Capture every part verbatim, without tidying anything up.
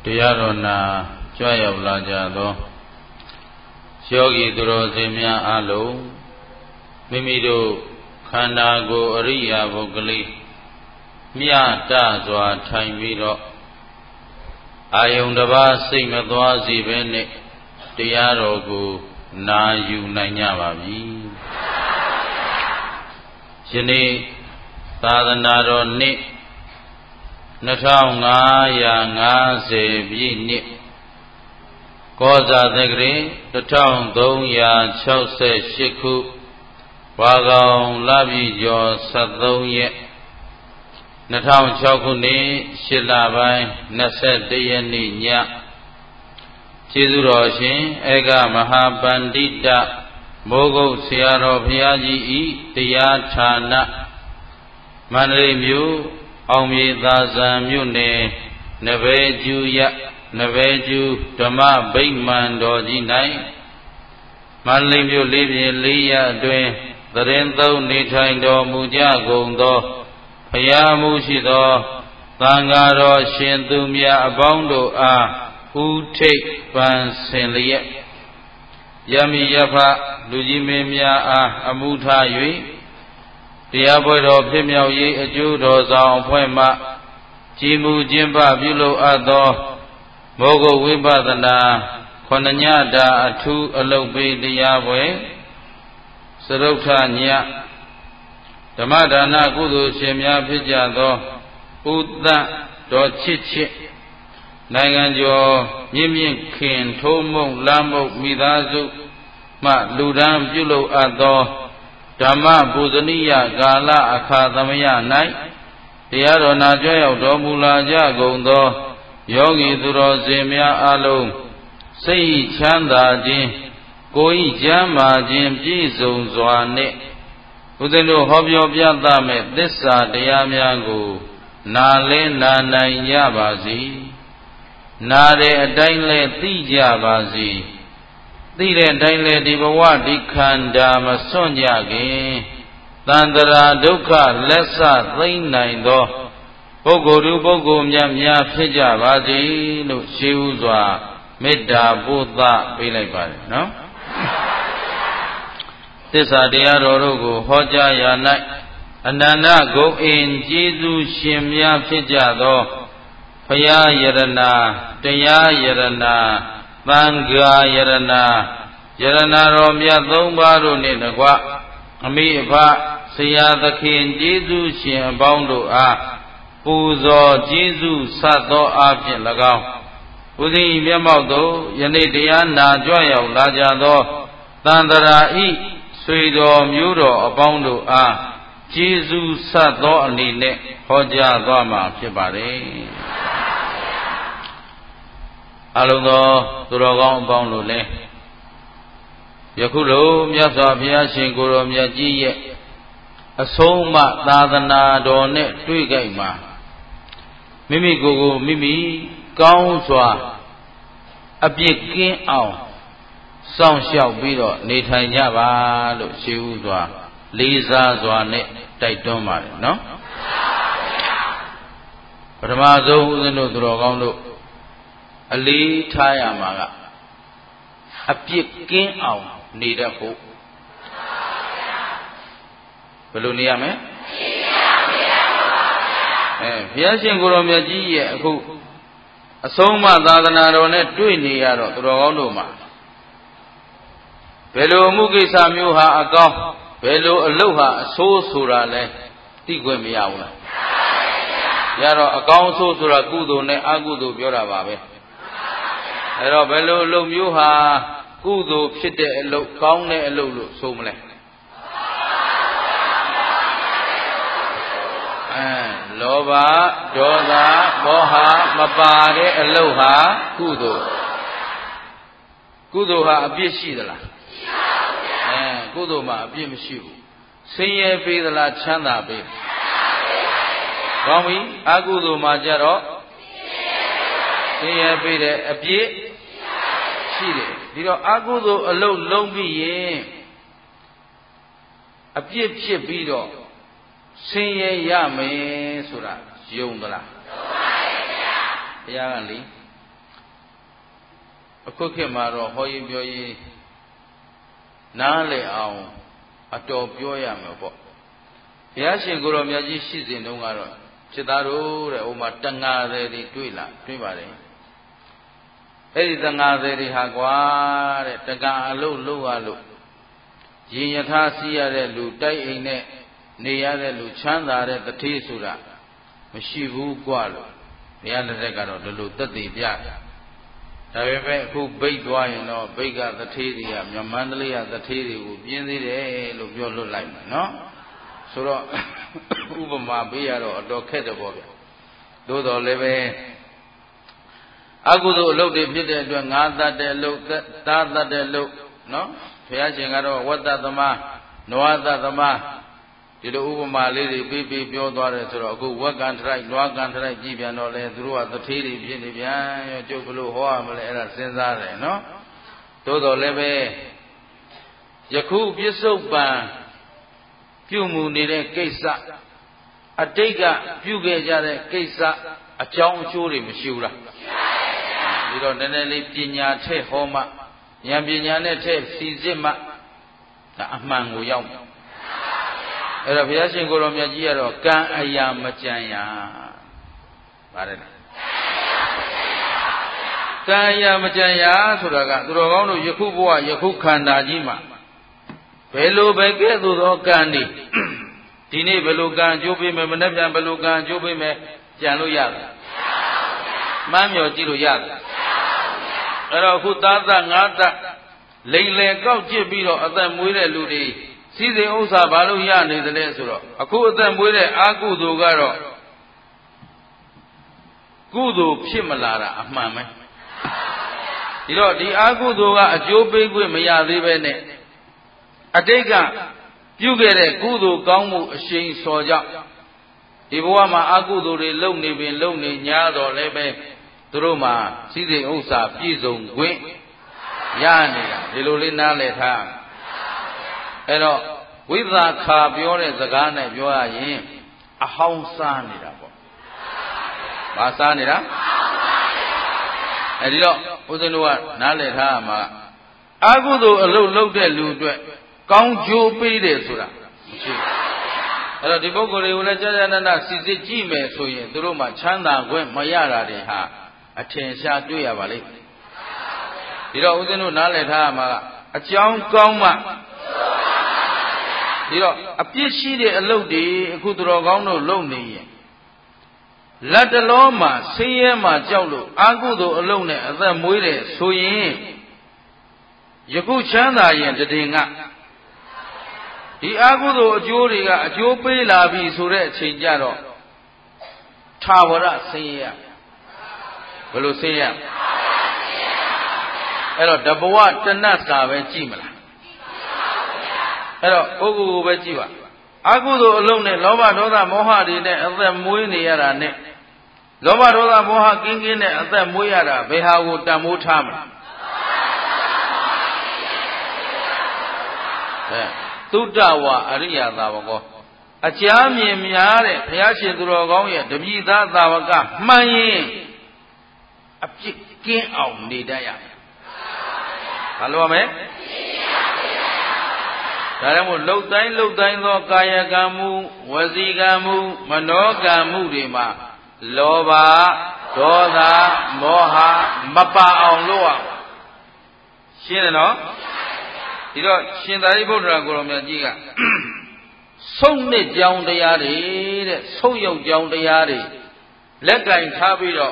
တရားတော်နာကြွရောက်လာကြသောယောဂီသူတော်စင်များအားလုံးမိမိတို့ခန္ဓာကိုယ်အရိယာပုဂ္ဂလိမြတ်တစွာထိုင်ပြီးတော့အာယုန်တစ်ပါးစိတ်မသွားစေဘဲနဲ့တရားတော်ကိုနာယူနိုင်ကြပါပြီယနေ့သာသနာတော်နှစ်နှစ်ထောင်ငါးရာငါးဆယ်ပြည့်နှစ်ကောဇာသက္ကရာတစ်ထောင်သုံးရာခြောက်ဆယ်ရှစ်ခုဝါကောင်လပြည့်ကျော်ဆယ်သုံးရက်နှစ်ထောင်ခြောက်ခုနှစ်ရှစ်လပိုင်းနှစ်ဆယ်တစ်ရက်နေ့ညကျေးဇူးတော်ရှင်ဧကမဟာပန္တိတမိုးကုတ်ဆရာတော်ဘုရားကြီးဤတရားဌာနမန္တလေးမြို့အောင်မြေသာဇံမြို့နယ်နဘဲကျူရနဘဲကျူဓမ္မဗိမာန်တော်ကြီး၌မန္တလေးမြို့လေးပြင်လေးရအတွင်းသရင်သုံးနေထိုင်တော်မူကြကုန်သောဘုရားမှုရှိသောသံဃာတော်ရှင်သူမြတ်အပေါင်းတို့အားဥထိပ်ပန်ဆင်လျက်ယမိယဖလူကြီးမင်းများအားအမှုထား၍တရားပွဲတော်ဖြစ်မြောက်ရေးအကျိုးတော်ဆောင်အဖွဲ့မှကြည်မူခြင်းပပြုလုပ်အပ်သောမောဂုတ်ဝိပဿနာခொဏညတာအထူးအလုပ်ပေးတရားပွဲစရုထညဓမ္မဒါနကုသိုလ်ရှင်များဖြစ်ကြသောဥဒ္ဒတော်ချစ်ချစ်နိုင်ငံကျော်မြင့်မြင့်ခင်ထိုးမုံလမ်းမုံမိသားစုမှလူဒန်းပြုလုပ်အပ်သောဓမ္မပူဇနိယကာလအခါသမယ၌တရားတော်နာကြွရောက်တော်မူလာကြကုန်သောယောဂီသူတော်စင်များအားလုံးစိတ်ချမ်းသာခြင်းကိုယ်ဤကျမ်းမာခြင်းပြည့်စုံစွာနှင့်ဦးဇင်းတို့ဟောပြောပြသမဲ့သစ္စာတရားများကိုနာလဲနာနိုင်ကြပါစေနာတဲ့အတိုင်းလဲသိကြပါစေသိတဲ့အတိုင်းလဲဒီဘဝဒီခန္ဓာမစွန့်ကြခင်သန္တရာဒုက္ခလက်ဆသိမ့်နိုင်သောပုဂ္ဂိုလ်သူပုဂ္ဂိုလ်များများဖြစ်ကြပါစေလို့ရှိဥစွာမေတ္တာပို့သပေးလိုက်ပါတယ်နော်သစ္စာတရားတော်တို့ကိုဟောကြားရာ၌အနန္တဂုဏ်အင်ကျေးဇူးရှင်များဖြစ်ကြသောဘုရားယရဏတရားယရဏသံဃာယရဏယရဏတော်မြတ်သုံးပါးတို့နှင့်တကွအမိအဖဆရာသခင်ကျေးဇူးရှင်အပေါင်းတို့အားပူဇော်ကျေးဇူးဆတ်သောအဖြစ်၎င်းဘုဇင်မျက်မှောက်သို့ယနေ့တရားနာကြွရောက်လာကြသောသန္တရာဤဆွေတော်မျိုးတော်အပေါင်းတို့အားကျေးဇူးဆတ်သောအနေနဲ့ဟောကြားသွားမှာဖြစ်ပါတယ်အလုံးသောသူတော်ကောင်းအပေါင်းတို့လည်းယခုလိုမြတ်စွာဘုရားရှင်ကိုယ်တော်မြတ်ကြီးရဲ့အဆုံးအမသာသနာတော်နဲ့တွေ့ကြိုက်မှာမိမိကိုယ်ကိုမိမိကောင်းစွာအပြစ်ကင်းအောင်စောင့်ရှောက်ပြီးတော့နေထိုင်ကြပါလို့ရှင်းဥစွာလေးစားစွာနဲ့တိုက်တွန်းပါတယ်နော်ပထမဆုံးဦးဇင်းတို့သူတော်ကောင်းတို့အလေးထားရမှာကအပြစ်ကင်းအောင်နေတတ်ဖို့ဘယ်လိုနေရမလဲအဲဘုရားရှင်ကိုယ်တော်မြတ်ကြီးရဲ့အခုအဆုံးအမသာသနာတော်နဲ့တွေ့နေရတော့သူတော်ကောင်းတို့မှာဘယ်လိုအမှုကိစ္စမျိုးဟာအကောင်းဘယ်လိုအလုပ်ဟာအဆိုးဆိုတာလဲသိခွင့်မရဘူးလားရတော့အကောင်းအဆိုးဆိုတာကုသိုလ်နဲ့အကုသိုလ်ပြောတာပါပဲအဲ့တော့ဘယ်လိုအလုပ်မျိုးဟာကုသိုလ်ဖြစ်တဲ့အလုပ်ကောင်းတဲ့အလုပ်လို့ဆိုမလဲအဲလောဘဒေါသမောဟမပါတဲ့အလုပ်ဟာကုသိုလ်ကုသိုလ်ဟာအပြစ်ရှိသလားအဲကုသိုလ်မှာအပြစ်မရှိဘူးဆင်းရဲပေးသလားချမ်းသာပေးကောင်းပြီအကုသိုလ်မှာကြတော့ဆင်းရဲပေးတဲ့အပြစ်ရှိတယ်ဒီတော့အကုသိုလ်အလုပ်လုံးပြီးရင်အပြစ်ဖြစ်ပြီးတော့ဆင်းရဲရမယ်ဆိုတာယုံသလားယုံပါရဲ့ဗျာဘုရားကလေအခုခေတ်မှာတော့ဟောရင်ပြောရင်နားလေအောင်အတော်ပြောရမှာပေါ့ဘုရားရှင်ကိုယ်တော်မြတ်ကြီးရှိစဉ်တုန်းကတော့จิตသားတို့တဲ့ဟိုမှာတငါသည်တွေတွေ့လာတွေ့ပါတယ်အဲ့ဒီတငါသည်တွေဟာကွာတဲ့တက္ကအလုတ်လုတ်ရလို့ရင်ယထာစီးရတဲ့လူတိုက်အိမ်နဲ့နေရတဲ့လူချမ်းသာတဲ့တထေးဆိုတာမရှိဘူးကွာလို့ဘုရားလက်ထက်ကတော့ဒီလိုသက်သေပြတယ်ဒါပေမဲ့အခုဘိတ်သွားရင်တော့ဘိတ်ကတထေးတွေကမြမန္တလေးကတထေးတွေကိုပြင်းသေးတယ်လို့ပြောလွတ်လိုက်မှာနော်ဆိုတော့ဥပမာပေးရတော့အတော်ခက်တယ်ပေါ့ဗျသို့တော်လည်းပဲအကုသိုလ်အလုပ်တွေဖြစ်တဲ့အတွက်ငါတတ်တဲ့အလုပ်တားတတ်တဲ့အလုပ်နော်ဘုရားရှင်ကတော့ဝတ္တသမားနဝတသမားဒီလိုဥပမာလေးတွေပြီးပြီးပြောသွားတယ်ဆိုတော့အခုဝက်ကံထရိုက်နွားကံထရိုက်ကြည့်ပြန်တော့လေသူတို့ကသထေးတွေဖြစ်နေပြန်ရောကျုပ်ဘလို့ဟောရမလဲအဲ့ဒါစဉ်းစားတယ်နော်သို့တော်လည်းပဲယခုပြစ္ဆုတ်ပံပြုမှုနေတဲ့ကိစ္စအတိတ်ကပြုခဲ့ကြတဲ့ကိစ္စအကြောင်းအကျိုးတွေမရှိဘူးလားဒီတော့နည်းနည်းလေးပညာထည့်ဟောမှဉာဏ်ပညာနဲ့ထည့်စီစစ်မှဒါအမှန်ကိုရောက်မယ်အဲ့တော့ဘုရားရှင်ကိုယ်တော်မြတ်ကြီးကတော့ကံအရာမကြံရပါတယ်လားကံအရာမကြံရဆိုတာကသူတော်ကောင်းတို့ယခုဘဝယခုခန္ဓာကြီးမှာဘယ်လိုပဲကဲ့သို့သောကံဒီဒီနေ့ဘယ်လိုကံအကျိုးပေးမယ်မနေ့ပြန်ဘယ်လိုကံအကျိုးပေးမယ်ကြံလို့ရတယ်မှန်းမြော်ကြည့်လို့ရတယ်အဲ့တော့အခုသားသငါးတလိန်လေကောက်ကြည့်ပြီးတော့အသက်မွေးတဲ့လူတွေစည်းစိမ်ဥစ္စာဘာလို့ရနေသလဲဆိုတော့အခုအသက်မွေးတဲ့အာကုသိုလ်ကတော့ကုသိုလ်ဖြစ်မလာတာအမှန်ပဲဒီတော့ဒီအာကုသိုလ်ကအကျိုးပေးခွင့်မရသေးပဲနဲ့အတိတ်ကပြုခဲ့တဲ့ကုသိုလ်ကောင်းမှုအရှိန်စော်ကြောင့်ဒီဘဝမှာအာကုသိုလ်တွေလုံနေပင်လုံနေ냐တော့လည်းပဲသူတို့မှာစည်းစိမ်ဥစ္စာပြည့်စုံခွင့်ရနေတာဒီလိုလေးနားလည်ထားအဲ့တော့ဝိသခာပြောတဲ့စကားနဲ့ပြောရရင်အဟောင်းစားနေတာပေါ့။ဘာစားနေတာ။အဲဒီတော့ဦးဇင်းတို့ကနားလည်ထားရမှာအကုသိုလ်အလုပ်လုပ်တဲ့လူအတွက်ကောင်းကျိုးပေးတယ်ဆိုတာမရှိဘူး။အဲ့တော့ဒီပုဂ္ဂိုလ်တွေကိုလည်းကြာကြာနာနာစီစစ်ကြည့်မယ်ဆိုရင်သူတို့မှချမ်းသာခွင့်မရတာတွေဟာအထင်ရှားတွေ့ရပါလိမ့်မယ်။ဒီတော့ဦးဇင်းတို့နားလည်ထားရမှာကအကြောင်းကောင်းမှဒီတော့အပြစ်ရှိတဲ့အလုပ်တွေအခုသူတော်ကောင်းတို့လုပ်နေရင်လက်တလုံးမှာဆင်းရဲမှာကြောက်လို့အာကုသိုလ်အလုပ်နဲ့အသက်မွေးတယ်ဆိုရင်ယခုချမ်းသာရင်တည်ငါဒီအာကုသိုလ်အကျိုးတွေကအကျိုးပေးလာပြီဆိုတဲ့အချိန်ကြတော့ထာဝရဆင်းရဲဘယ်လိုဆင်းရဲအဲ့တော့တဘဝတဏ္ဍစာပဲကြည့်မလားအဲ့တော့ပုဂ္ဂိုလ်ကိုပဲကြည့်ပါအကုသိုလ်အလုံးနဲ့လောဘဒေါသမောဟတွေနဲ့အသက်မွေးနေရတာနဲ့လောဘဒေါသမောဟကင်းကင်းနဲ့အသက်မွေးရတာဘယ်ဟာကိုတန်ဖိုးထားမလဲအဲသုတ္တဝအရိယသာဝကောအကြမ်းမြင်များတဲ့ဘုရားရှင်သူတော်ကောင်းရဲ့တပည့်သားသာဝကမှန်ရင်အပြစ်ကင်းအောင်နေတတ်ရမယ်ဘာလို့ရမလဲဒါကြောင့်မို့လှုပ်တိုင်းလှုပ်တိုင်းသောကာယကံမှုဝစီကံမှုမနောကံမှုတွေမှာလောဘဒေါသမောဟမပါအောင်လုပ်ရရှင်းတယ်နော်ဒီတော့ရှင်သာရိပုတ္တရာကိုယ်တော်မြတ်ကြီးကဆုံးနှစ်ကြောင်းတရားတွေတဲ့ဆုံးယုတ်ကြောင်းတရားတွေလက်ကင်ထားပြီးတော့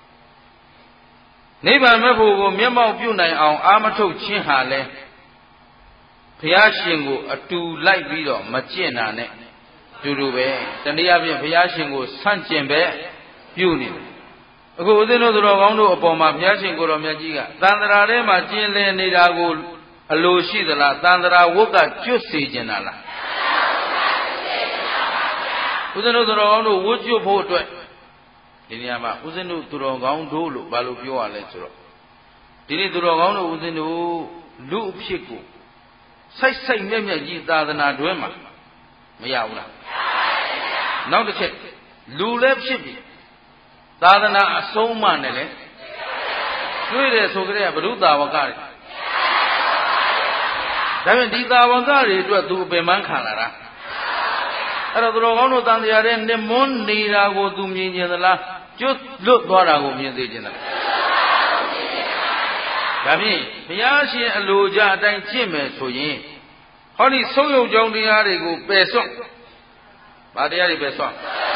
နိဗ္ဗာန်မဲ့ဖို့ကိုမျက်မှောက်ပြုနိုင်အောင်အာမထုတ်ခြင်းဟာလဲဘုရားရှင်ကိုအတူလိုက်ပြီးတော့မကျင့်တာနဲ့တူတူပဲတနည်းအားဖြင့်ဘုရားရှင်ကိုဆန့်ကျင်ပဲပြုနေတယ်အခုဦးဇင်းတို့သူတော်ကောင်းတို့အပေါ်မှာဘုရားရှင်ကိုယ်တော်မြတ်ကြီးကသံဃာထဲမှာကျင့်လည်နေတာကိုအလိုရှိသလားသံဃာဝတ်ကကျွတ်စေခြင်းလားဦးဇင်းတို့သူတော်ကောင်းတို့ဝတ်ကျွတ်ဖို့အတွက်ဒီနေရာမှာဦးဇင်းတို့သူတော်ကောင်းတို့လို့ဘာလို့ပြောရလဲဆိုတော့ဒီနေ့သူတော်ကောင်းတို့ဦးဇင်းတို့လူအဖြစ်ကိုစိုက်စိုက်မြက်မြက်ကြီးသာသနာတွင်မှာမရဘူးလားနောက်တစ်ချက်လူလည်းဖြစ်ပြီသာသနာအဆုံးအမနဲ့လည်းတွေ့တယ်ဆိုကြတဲ့ဘုရုသာဝကတွေဒါပေမဲ့ဒီသာဝကတွေအတွက်သူအပင်ပန်းခံလာတာအဲ့တော့သူတော်ကောင်းတို့တန်တရားတဲ့နှစ်မွန်းနေတာကိုသူမြင်ကျင်သလားကျွတ်လွတ်သွားတာကိုမြင်သိကျင်သလားဒါဖြင့်ဘုရားရှင်အလိုကြအတိုင်းကျင့်မယ်ဆိုရင်ဟောဒီဆုံးယုတ်ကြောင်းတရားတွေကိုပယ်စွန့်ဗာတရားတွေပယ်စွန့်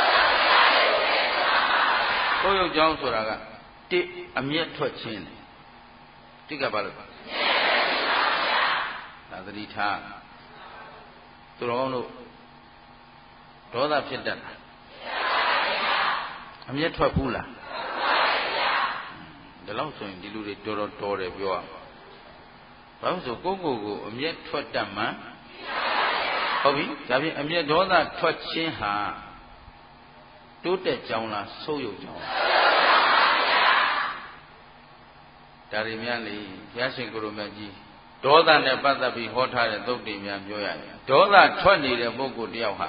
ဆုံးယုတ်ကြောင်းဆိုတာကတိအမျက်ထွက်ခြင်းတိကဘာလို့ဒါသတိထားသူတော်ကောင်းတို့ဒေါသဖြစ်တတ်တာအမျက်ထွက်ဘူးလားဒါလောက်ဆိုရင်ဒီလူတွေတော်တော်တော်တယ်ပြောရမှာဘာလို့ဆိုကိုယ့်ကိုယ်ကိုအမျက်ထွက်တတ်မှဟုတ်ပြီဒါဖြင့်အမျက်ဒေါသထွက်ခြင်းဟာတိုးတက်ကြောင်းလားဆုပ်ယုပ်ကြောင်းလားဒါတွေများလေဘုရားရှင်ကိုရမကြီးဒေါသနဲ့ပတ်သက်ပြီးဟောထားတဲ့သုတ်တွေများပြောရတယ်ဒေါသထွက်နေတဲ့ပုဂ္ဂိုလ်တယောက်ဟာ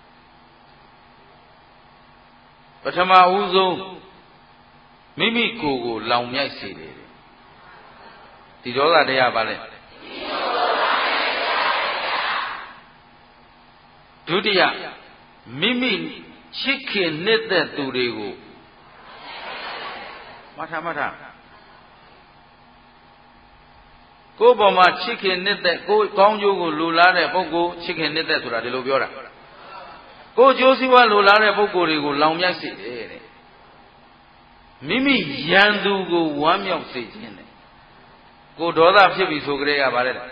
ပထမဦးဆုံးမိမိကိုယ်ကိုလောင်မြိုက်စေတယ်ဒီဒေါသတရားပါလေဒုတိယမိမိချစ်ခင်နှစ်သက်သူတွေကိုမထမထကိုယ်ပေါ်မှာချစ်ခင်နှစ်သက်ကိုယ်ကောင်းကျိုးကိုလိုလားတဲ့ပုဂ္ဂိုလ်ချစ်ခင်နှစ်သက်ဆိုတာဒီလိုပြောတာကိုယ်ကျိုးစည်းဝါးလိုလားတဲ့ပုဂ္ဂိုလ်တွေကိုလောင်မြိုက်စေတယ်တဲ့မိမိရန်သူကိုဝမ်းမြောက်စေခြင်းတဲ့ကိုယ်ဒေါသဖြစ်ပြီဆိုကြရပါလေကိုယ်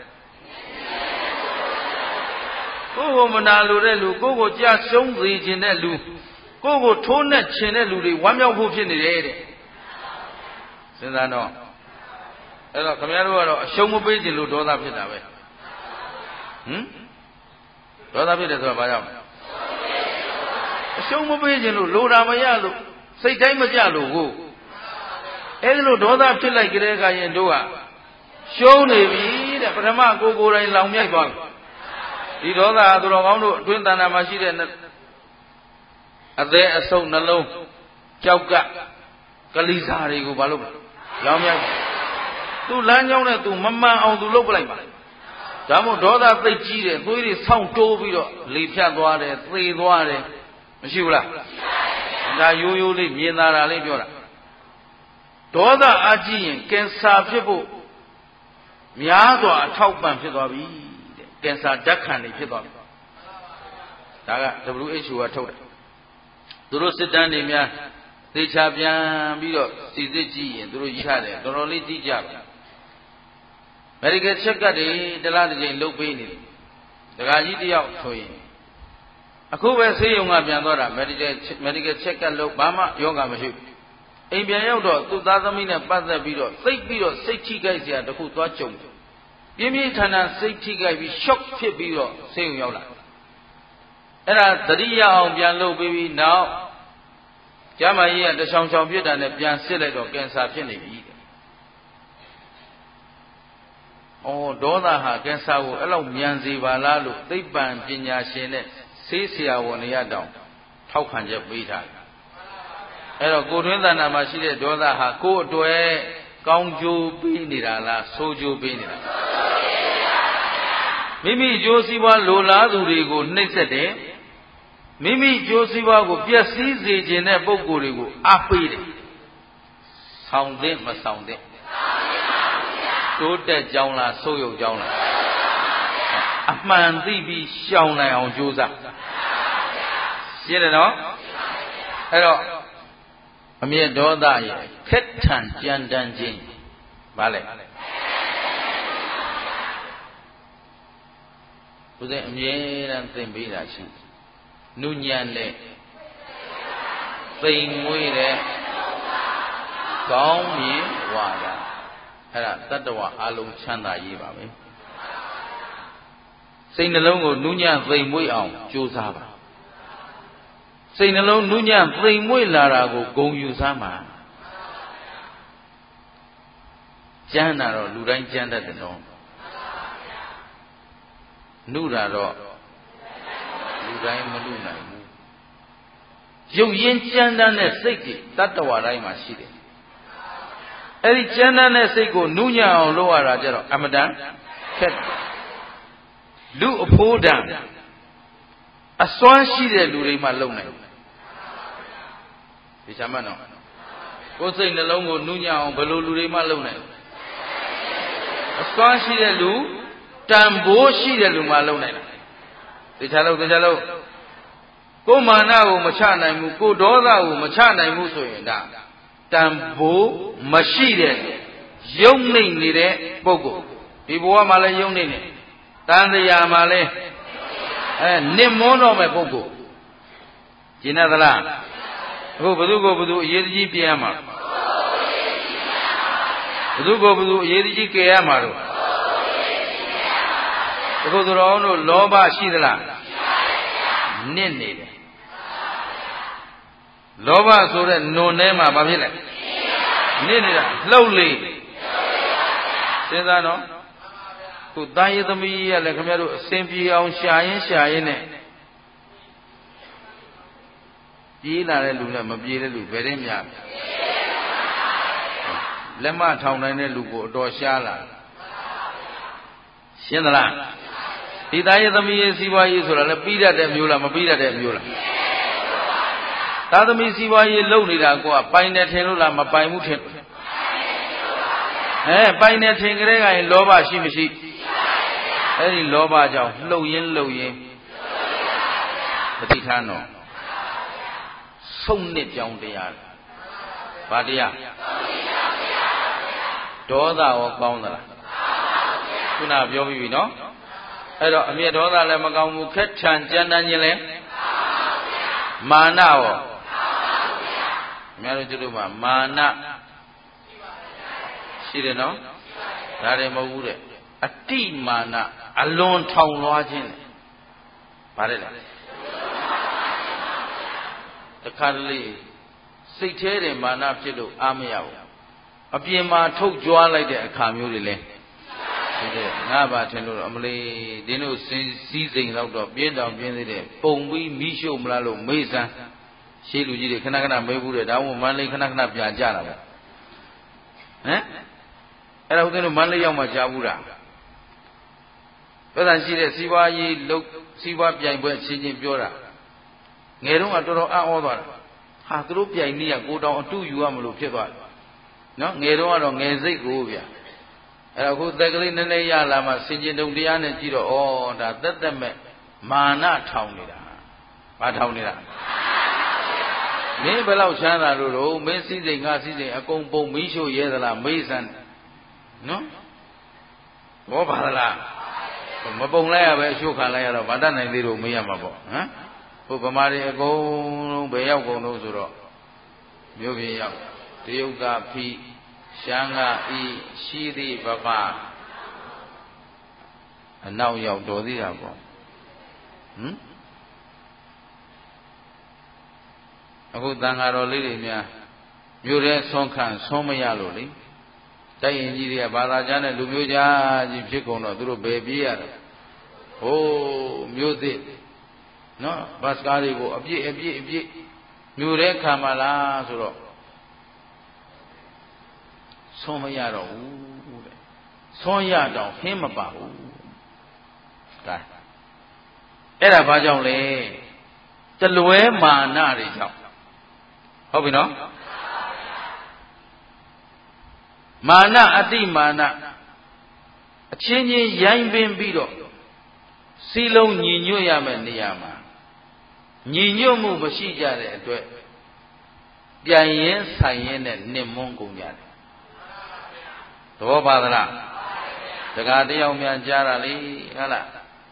ကိုမနာလိုတဲ့လူကိုယ်ကိုကြရှုံးစေခြင်းတဲ့လူကိုယ်ကိုထိုးနှက်ခြင်းတဲ့လူတွေဝမ်းမြောက်ဖို့ဖြစ်နေတယ်တဲ့စဉ်းစားတော့အဲ့တော့ခင်ဗျားတို့ကတော့အရှုံးမပေးခြင်းလို့ဒေါသဖြစ်တာပဲဟမ်ဒေါသဖြစ်တယ်ဆိုတာဘာကြောင့်အရှုံးမပေးခြင်းလို့လိုတာမရလို့စိတ်တိုင်းမကြလို့ကိုအဲ့ဒီလိုဒေါသဖြစ်လိုက်ကြတဲ့အခါရင်တို့ကရှုံးနေပြီတဲ့ပထမကိုကိုယ်တိုင်လောင်မြိုက်သွားပြီဒီဒေါသသူတော်ကောင်းတို့အတွင်းတဏ္ဍာမှာရှိတဲ့အသေးအဆုပ်နှလုံးကြောက်ကကလိစာတွေကိုဘာလို့လောင်မြိုက်သူလမ်းကြောင်းနဲ့သူမမှန်အောင်သူလုပ်ပလိုက်ပါဒါမို့ဒေါသသိပ်ကြီးတယ်သွေးတွေဆောင်းတိုးပြီးတော့လေဖြတ်သွားတယ်သေသွားတယ်မရှိဘူးလားဒါရိုးရိုးလေးမြင်သာတာလေးပြောတာဒေါသအကြီးရင်ကင်ဆာဖြစ်ဖို့များစွာအထောက်ပံ့ဖြစ်သွားပြီတဲ့ကင်ဆာဓာတ်ခံတွေဖြစ်သွားပြီဒါက ဒဘလျူ အိတ်ချ်အို ကထုတ်တယ်သူတို့စစ်တမ်းတွေများသေချာပြန်ပြီးတော့စီစစ်ကြည့်ရင်သူတို့ရရတယ်တော်တော်လေးသိကြပါ medical check တွေတလားတစ်ချိန်လုပ်ပေးနေတယ်ဒကာကြီးတယောက်ဆိုရင်အခုပဲဆေးရုံကပြန်သွားတာ medical medical check လုပ်ဘာမှယောဂမရှိဘူးအိမ်ပြန်ရောက်တော့သူ့သားသမီးနဲ့ပတ်သက်ပြီးတော့သိပ်ပြီးတော့စိတ်ထိခိုက်စရာတခုသွားကြုံတယ်ပြင်းပြင်းထန်ထန်စိတ်ထိခိုက်ပြီး shock ဖြစ်ပြီးတော့ဆေးရုံရောက်လာအဲ့ဒါသတိရအောင်ပြန်လုပ်ပြီးပြီးနောက်ကျမကြီးကတချောင်ချောင်ပြစ်တာနဲ့ပြန်စစ်လိုက်တော့ကင်ဆာဖြစ်နေပြီတဲ့။အော်ဒေါသဟာကင်ဆာကိုအဲ့လောက်မြန်စေပါလားလို့သိပ္ပံပညာရှင်နဲ့ဆေးဆရာဝန်တွေတော့ထောက်ခံချက်ပေးထားတယ်။အဲ့တော့ကိုယ်တွင်းသဏ္ဍာန်မှာရှိတဲ့ဒေါသဟာကိုယ်အတွက်ကောင်းကျိုးပေးနေတာလားဆိုးကျိုးပေးနေတာ။မိမိအကျိုးစီးပွားလိုလားသူတွေကိုနှိပ်စက်တယ်မိမိကျိုးစည်းဝါးကိုပျက်စီးစေခြင်းတဲ့ပုဂ္ဂိုလ်တွေကိုအားပေးတယ်။ဆောင်းတဲ့မဆောင်းတဲ့တိုးတက်ကြောင်းလားဆိုးရုပ်ကြောင်းလားအမှန်သိပြီးရှောင်နိုင်အောင်ကြိုးစားရှင်းတယ်နော်အဲ့တော့အမျက်ဒေါသရဲ့ခက်ထန်ကြမ်းတမ်းခြင်းဗါလဲဘုရားအမြဲတမ်းသင်ပေးတာရှိနုညံ့တဲ့သိမ်မွေးတဲ့ကောင်းမြင်ဝါဒအဲ့ဒါတတ္တဝအလုံးချမ်းသာရေးပါပဲစိတ်နှလုံးကိုနုညံ့သိမ်မွေးအောင်ကြိုးစားပါစိတ်နှလုံးနုညံ့သိမ်မွေးလာတာကိုဂုဏ်ယူစားမှာကျမ်းတာတော့လူတိုင်းကျမ်းတတ်တယ်နော်နုတာတော့လူတိုင်းမလူနိုင်ဘူးရုပ်ရင်းကြမ်းတမ်းတဲ့စိတ်ကြီးတတ္တဝါတိုင်းမှာရှိတယ်အဲ့ဒီကျမ်းတမ်းတဲ့စိတ်ကိုနုညံ့အောင်လုပ်ရတာကြတော့အမတန်ခက်လူအဖိုးတန်အစွမ်းရှိတဲ့လူတွေမှလုံနိုင်ဒီချမ်းမနော်ကိုယ်စိတ်နှလုံးကိုနုညံ့အောင်ဘယ်လိုလူတွေမှလုံနိုင်အစွမ်းရှိတဲ့လူတန်ဖိုးရှိတဲ့လူမှလုံနိုင်တယ်ဒီချလို့ဒီချလို့ကိုယ်မာနကိုမချနိုင်ဘူးကိုယ်ဒေါသကိုမချနိုင်ဘူးဆိုရင်ဒါတန်ဖိုးမရှိတဲ့ယုံနေနေတဲ့ပုဂ္ဂိုလ်ဒီဘဝမှာလည်းယုံနေနေတန်တရားမှာလည်းအဲနစ်မွန်းတော့မဲ့ပုဂ္ဂိုလ်ကျင်သလားအခုဘု து ကိုဘု து အရေးကြီးပြင်ရမှာဘု து ကိုဘု து အရေးကြီးကြယ်ရမှာတော့အခုသူတော်တို့လောဘရှိသလားနစ်နေတယ်လောဘဆိုတဲ့နုံထဲမှာဘာဖြစ်လဲနစ်နေတာလှုပ်လေစဉ်းစားနော်ခုတာယသမီးရလည်းခင်ဗျားတို့အစဉ်ပြေအောင်ရှာရင်ရှာရင်နဲ့ပြေးလာတဲ့လူနဲ့မပြေးတဲ့လူဘယ်တည်းများလက်မထောင်နိုင်တဲ့လူကိုအတော်ရှားလာရှင်းသလားဒီတာယသမီးရဲ့စီးပွားရေးဆိုတာလည်းပြီးတတ်တဲ့မျိုးလားမပြီးတတ်တဲ့မျိုးလားသာသမီစီပွားရေးလုပ်နေတာကပိုင်တယ်ထင်လို့လားမပိုင်ဘူးထင်အဲပိုင်တယ်ထင်ကြတဲ့ကရင်လောဘရှိမရှိအဲ့ဒီလောဘကြောင့်လှုပ်ရင်းလှုပ်ရင်းမသိထားတော့ဆုံးနှစ်ကြောင်းတရားဘာတရားဒေါသရောကောင်းသလားခုနပြောပြီးပြီနော်အဲ့တော့အမျက်ဒေါသလည်းမကောင်းဘူးခက်ထန်ကြမ်းတမ်းခြင်းလည်းမာနရောအများတို့ကျတို့မှာမာနရှိတယ်နော်ဒါတွေမဟုတ်ဘူးတဲ့အတိမာနအလွန်ထောင်လွှားခြင်းဗါတယ်လားတခါတလေစိတ်แท้တယ်မာနဖြစ်လို့အားမရဘူးအပြင်မှာထုတ်ကြွားလိုက်တဲ့အခါမျိုးတွေလဲဒီတဲ့ငါပါထင်လို့အမလေးဒင်းတို့စီးစိမ်တော့တော့ပြင်းတောင်ပြင်းသေးတယ်ပုံပြီးမိရှုမလားလို့မေးစမ်းရှေးလူကြီးတွေခဏခဏမေးဘူးတဲ့ဒါမှမဟုတ်မန္တလေးခဏခဏပြန်ကြတာပဲဟမ်အဲ့ဒါဦးသိန်းတို့မန္တလေးရောက်မှကြားဘူးလားပြောတာရှိတဲ့စီးပွားရေးလုတ်စီးပွားပြိုင်ပွဲအချင်းချင်းပြောတာငယ်တုန်းကတော်တော်အံ့ဩသွားတာဟာသူတို့ပြိုင်နေရကိုတောင်အတူယူရမလို့ဖြစ်သွားတယ်နော်ငယ်တုန်းကတော့ငယ်စိတ်ကိုဗျအဲ့တော့အခုသက်ကလေးနည်းနည်းရလာမှစင်ကျင်တုံတရားနဲ့ကြည့်တော့ဩဒါသက်သက်မဲ့မာနထောင်နေတာဘာထောင်နေတာမင်းဘယ်လောက်ချမ်းသာလို့တော့မင်းစည်းစိမ်ငါစည်းစိမ်အကုန်ပုံမီးရှို့ရဲသလားမေးစမ်းနော်ဘောပါလားမပုံလိုက်ရပဲအရှို့ခံလိုက်ရတော့ဗာတတ်နိုင်သေးလို့မေးရမှာပေါ့ဟမ်ဟိုဗမာတွေအကုန်လုံးဘယ်ရောက်ကုန်လို့ဆိုတော့မြို့ပြင်ရောက်တရုတ်ကဖိရှမ်းကဤရှိသည့်ဗမာအနောက်ရောက်တော်သေးတာပေါ့ဟမ်အခုတန်ဃာတော်လေးတွေများမြို့ထဲဆွမ်းခံဆွမ်းမရလို့လေတိုက်ရင်ကြီးတွေကဘာသာကြားနဲ့လူမျိုးကြားကြီးဖြစ်ကုန်တော့သူတို့ဘယ်ပြေးရတော့ဟိုးမြို့သစ်နော်ဘတ်စကားတွေကိုအပြည့်အပြည့်အပြည့်မြို့ထဲခံပါလားဆိုတော့ဆွမ်းမရတော့ဘူးတဲ့ဆွမ်းရတော့ဟင်းမပါဘူးဒါအဲ့ဒါဘာကြောင့်လဲတလွဲမာနတွေကြောင့်ဟုတ်ပြီနော်မာနအတိမာနအချင်းချင်းရိုင်းပင်ပြီးတော့စီလုံးညီညွတ်ရမယ့်နေရာမှာညီညွတ်မှုမရှိကြတဲ့အတွက်ပြန်ရင်ဆိုင်ရင်နဲ့နှင်မွန်းကုန်ကြတယ်သဘောပါသလားတခါတယောက်များကြားတာလေဟုတ်လား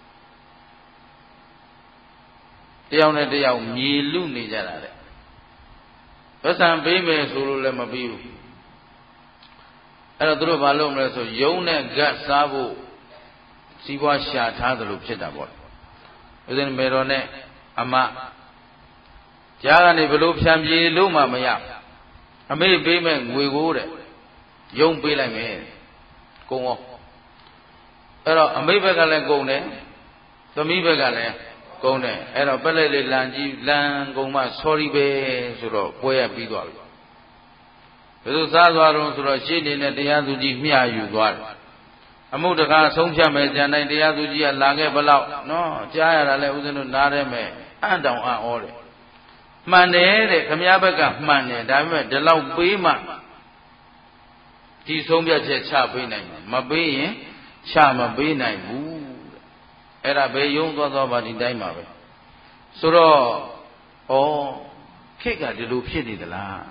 တယောက်နဲ့တယောက်မြေလူနေကြတာလေပတ်စံပေးမယ်ဆိုလို့လည်းမပြီးဘူးအဲ့တော့သူတို့ဘာလုပ်မလဲဆိုယုံနဲ့ဂတ်စားဖို့စီးပွားရှာထားသလိုဖြစ်တာပေါ့ဦးဇင်းမေတော်နဲ့အမကြားကနေဘလို့ဖြံပြေလို့မှမရအမေပေးမဲ့ငွေကိုတဲ့ယုံပေးလိုက်မယ်ကုံရောအဲ့တော့အမေဘက်ကလည်းကုံတယ်သမီးဘက်ကလည်းကုံတယ်အဲ့တော့ပက်လက်လေးလန်ကြီးလန်ကုံမ sorry ပဲဆိုတော့ပွဲရပြီးသွားပြီဘယ်လိုစားသွားတော့ဆိုတော့ရှေ့နေတဲ့တရားသူကြီးမျှယူသွားတယ်အမှုတကားဆုံးဖြတ်မယ်ကြံတိုင်းတရားသူကြီးကလာခဲ့ဘလောက်နော်ကြားရတာလဲဦးဇင်းတို့နားရဲမယ်အံ့တောင်အံ့ဩတယ်မှန်တယ်တဲ့ခမည်းဘက်ကမှန်တယ်ဒါပေမဲ့ဒီလောက်ပေးမှဒီဆုံးဖြတ်ချက်ချပေးနိုင်မှာမပေးရင်ချမပေးနိုင်ဘူးတဲ့အဲ့ဒါဘယ်ယုံသွားသွားပါဒီတိုင်းပါပဲဆိုတော့ဩခေတ်ကဒီလိုဖြစ်နေသလား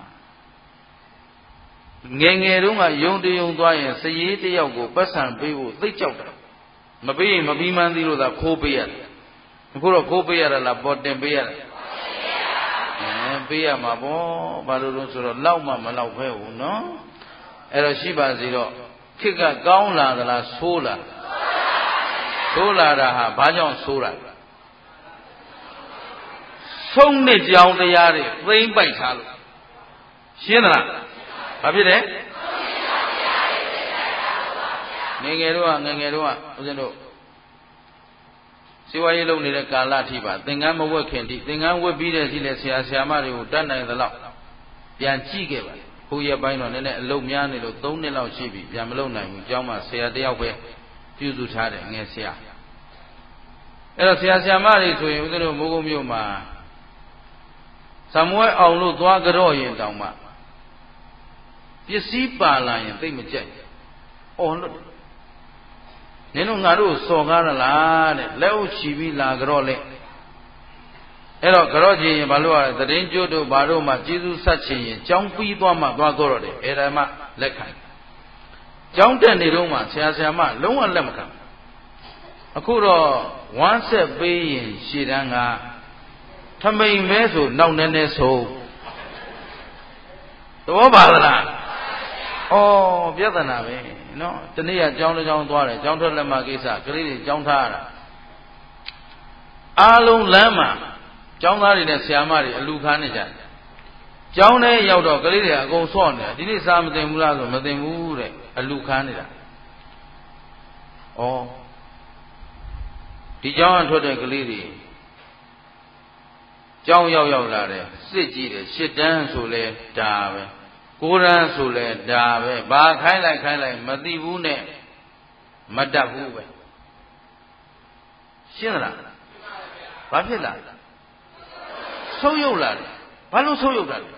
ငယ်ငယ်တုန်းကယုံတယုံသွားရင်စရေးတယောက်ကိုပတ်စံပေးဖို့သိကြောက်တယ်မပေးရင်မပြီးမှန်းသိလို့သာခိုးပေးရတယ်အခုတော့ခိုးပေးရတာလားပေါ်တင်ပေးရတယ်အဲပေးရမှာပေါ့ဘာလို့လဲဆိုတော့လောက်မှမလောက်ပဲဘူးနော်အဲ့တော့ရှိပါစေတော့ခေတ်ကကောင်းလာသလားဆိုးလာဆိုးလာတာဟာဘာကြောင့်ဆိုးတာဆုံးနှစ်ကြောင်တရားတွေသိမ့်ပိုက်ထားလို့ရှင်းသလားဘာဖြစ်လဲငယ်ငယ်တော့ငယ်ငယ်တော့ဦးဇင်းတို့စီဝါရေးလုပ်နေတဲ့ကာလအထိပါသင်္ကန်းမဝက်ခင်တိသင်္ကန်းဝက်ပြီးတဲ့ရှိလဲဆရာဆရာမတွေကိုတတ်နိုင်သလောက်ပြန်ကြည့်ခဲ့ပါဘုရားပိုင်းတော့နည်းနည်းအလုပ်များနေလို့သုံးနှစ်လောက်ရှိပြီပြန်မလုပ်နိုင်ဘူးကျောင်းမှာဆရာတယောက်ပဲပြုစုထားတယ်ငယ်ဆရာအဲ့တော့ဆရာဆရာမတွေဆိုရင်ဦးဇင်းတို့မိုးကုတ်မြို့မှာသံမွဲအောင်လို့သွားကြော့ရင်တောင်မှပစ္စည်းပါလာရင်သိမကြိုက်အော်လို့နင်တို့ငါတို့စော်ကားရလားတဲ့လက်အုပ်ချီပြီးလာကြော့လဲအဲ့တော့ကြော့ချင်ရင်ဘာလို့ရလဲသတင်းကျိုးတို့ဘာတို့မှကျေးဇူးဆက်ချင်ရင်ကြောင်းပြီးသွားမှသွားကြော့တယ်အဲ့ဒါမှလက်ခံကြောင်းတက်နေတော့မှဆရာဆရာမလုံးဝလက်မခံအခုတော့ဝမ်းဆက်ပေးရင်ရှည်တန်းကထမိန်ပဲဆိုနောက်နဲနဲဆုံးသဘောပါသလားဩပြဿနာပဲနော်တနေ့ကကြောင်းတစ်ကြောင်းသွားတယ်ကြောင်းထွက်လက်မကိစ္စကလေးတွေကြောင်းထားရတာအားလုံးလမ်းမှာကျောင်းသားတွေနဲ့ဆရာမတွေအလူခါနေကြတယ်ကျောင်းထဲရောက်တော့ကလေးတွေအကုန်ဆော့နေတယ်ဒီနေ့စားမတင်ဘူးလားဆိုမတင်ဘူးတဲ့အလူခါနေတာဩဒီကျောင်းကထွက်တဲ့ကလေးတွေကျောင်းရောက်ရောက်လာတယ်စစ်ကြည့်တယ်ရှစ်တန်းဆိုလဲဒါပဲကိုရန်ဆိုလဲဒါပဲဘာခိုင်းလိုက်ခိုင်းလိုက်မသိဘူးနဲ့မတတ်ဘူးပဲရှင်းလားဘာဖြစ်လာဆုံးယုတ်လာတယ်ဘာလို့ဆုံးယုတ်တာလဲ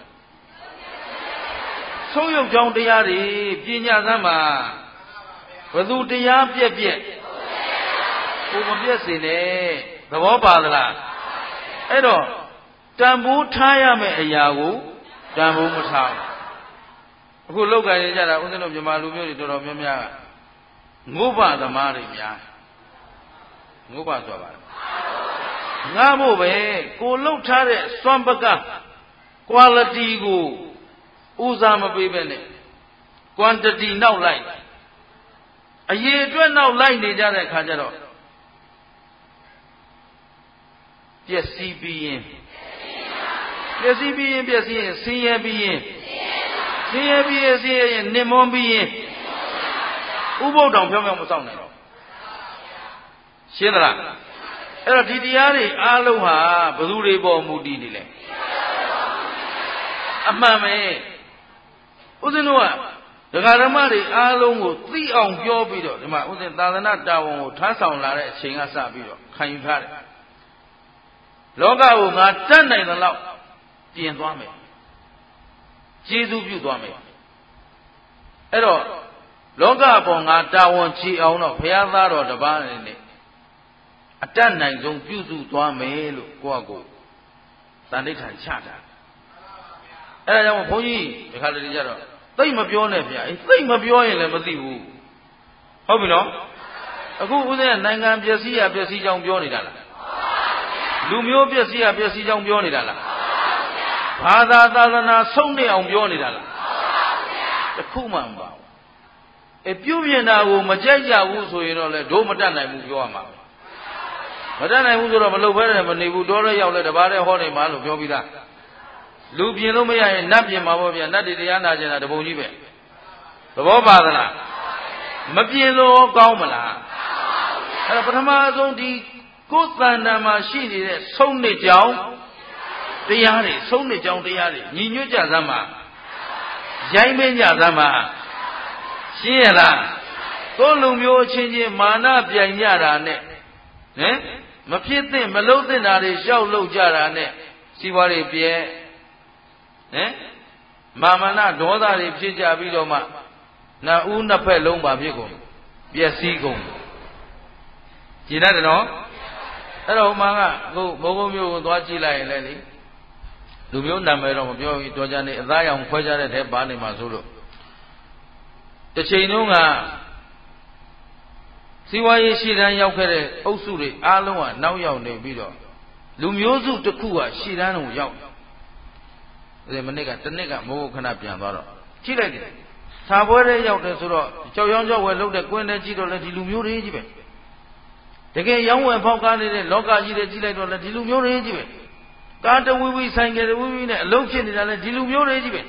ဆုံးယုတ်ကြောင်းတရားတွေပညာသမ်းမှာဘသူတရားပြက်ပြက်ကိုမပြက်စေနဲ့သဘောပါသလားအဲ့တော့တန်ဖိုးထားရမယ့်အရာကိုတန်ဖိုးမထားဘူးအခုလောက်ကရကြတာဦးဇင်းတို့မြန်မာလူမျိုးတွေတော်တော်များများငုဘသမားတွေများငုဘဆိုပါငါမို့ပဲကိုလှုပ်ထားတဲ့စွမ်းပက quality ကိုဦးစားမပေးပဲနဲ့ quantity နောက်လိုက်အရေးအတွက်နောက်လိုက်နေကြတဲ့ခါကျတော့ပျက်စီးပြီးရင်ပျက်စီးပြီးရင်ပျက်စီးရင်ဆင်းရဲပြီးရင်ဆင်းရဲပြီးရင်ဆင်းရဲရင်နှိမ့်မွန်းပြီးရင်ဥပုသ်တောင်ဖြောင်းဖြောင်းမဆောင်နိုင်တော့ရှင်းသလားအဲ့တော့ဒီတရားတွေအားလုံးဟာဘယ်သူတွေပေါ်မူတည်နေလဲအမှန်ပဲဦးဇင်းတို့ကဒကာဓမ္မတွေအားလုံးကိုသိအောင်ပြောပြီးတော့ဒီမှာဦးဇင်းသာသနာတာဝန်ကိုထမ်းဆောင်လာတဲ့အချိန်ကစပြီးတော့ခံယူထားတယ်လောကကိုငါတတ်နိုင်သလောက်ပြင်သွားမယ်ကျေးဇူးပြုသွားမယ်အဲ့တော့လောကပေါ်ငါတာဝန်ချီအောင်တော့ဘုရားသားတော်တပါးနေနဲ့အတတ်နိုင်ဆုံးပြုစုသွားမယ်လို့ကိုယ့်အကိုတန်ဋိဌာန်ချတာအဲ့ဒါကြောင့်ဘုန်းကြီးဒီခါတည်းကြတော့သိမပြောနဲ့ဗျာအေးသိမပြောရင်လည်းမသိဘူးဟုတ်ပြီနော်အခုဦးဇင်းကနိုင်ငံပျက်စီးရပျက်စီးကြောင်းပြောနေတာလားလူမျိုးပျက်စီးရပျက်စီးကြောင်းပြောနေတာလားဘာသာသာသနာဆုံးနေအောင်ပြောနေတာလားတခုမှမပါဘူးအဲပြုပြင်တာကိုမကြိုက်ကြဘူးဆိုရင်တော့လေဒို့မတတ်နိုင်ဘူးပြောရမှာမတတ်နိုင်ဘူးဆိုတော့မလုပ်ဘဲနဲ့မနေဘူးတောထဲရောက်လဲတပါးထဲဟောနေမှာလို့ပြောပြီးသားလူပြင်လို့မရရင်နတ်ပြင်မှာပေါ့ဗျာနတ်တွေတရားနာကျင်တာတပုံကြီးပဲသဘောပါသလားမပြင်လို့ကောင်းမလားအဲ့တော့ပထမဆုံးဒီကိုယ်တဏ္ဍာမှာရှိနေတဲ့ဆုံးနှစ်ကြောင်းတရားတွေဆုံးနှစ်ကြောင်းတရားတွေညီညွတ်ကြစမ်းပါရိုင်းမင်းကြသမှာရှင်းရလားကိုလူမျိုးချင်းချင်းမာနပြိုင်ကြတာနဲ့ဟင်မဖြစ်သင့်မလုပ်သင့်တာတွေရှောက်လုပ်ကြတာနဲ့စီးပွားတွေပြဲဟင်မာမနဒေါသတွေဖြစ်ကြပြီးတော့မှနှစ်ဦးနှစ်ဖက်လုံးပါဖြစ်ကုန်ပျက်စီးကုန်ကြည်ရတယ်နော်အဲ့တော့ဟိုမှာကကိုမိုးကုံမျိုးကိုသွားကြည့်လိုက်ရင်လည်းလေလူမျိုးနာမည်တော့မပြောဘူးတော်ကြနေအသားရောင်ခွဲကြတဲ့ထဲပါနေမှာဆိုလို့တစ်ချိန်လုံးကစီဝါရေးရှေ့တန်းရောက်ခဲ့တဲ့အုပ်စုတွေအားလုံးကနောက်ရောက်နေပြီးတော့လူမျိုးစုတစ်ခုကရှေ့တန်းကိုရောက်ဒီမနေ့ကတနေ့ကမိုးခဏပြန်သွားတော့ကြည့်လိုက်တယ်သာပွဲထဲရောက်တယ်ဆိုတော့ကြောက်ရောင်းကြောက်ဝယ်လုပ်တဲ့ကွင်းထဲကြည့်တော့လည်းဒီလူမျိုးတွေကြီးပဲတကယ်ရောင်းဝယ်ဖောက်ကားနေတဲ့လောကကြီးတွေကြည့်လိုက်တော့လည်းဒီလူမျိုးတွေကြီးပဲကားတဝီဝီဆိုင်ကယ်တဝီဝီနဲ့အလုံးဖြစ်နေတာလည်းဒီလူမျိုးတွေကြီးပဲ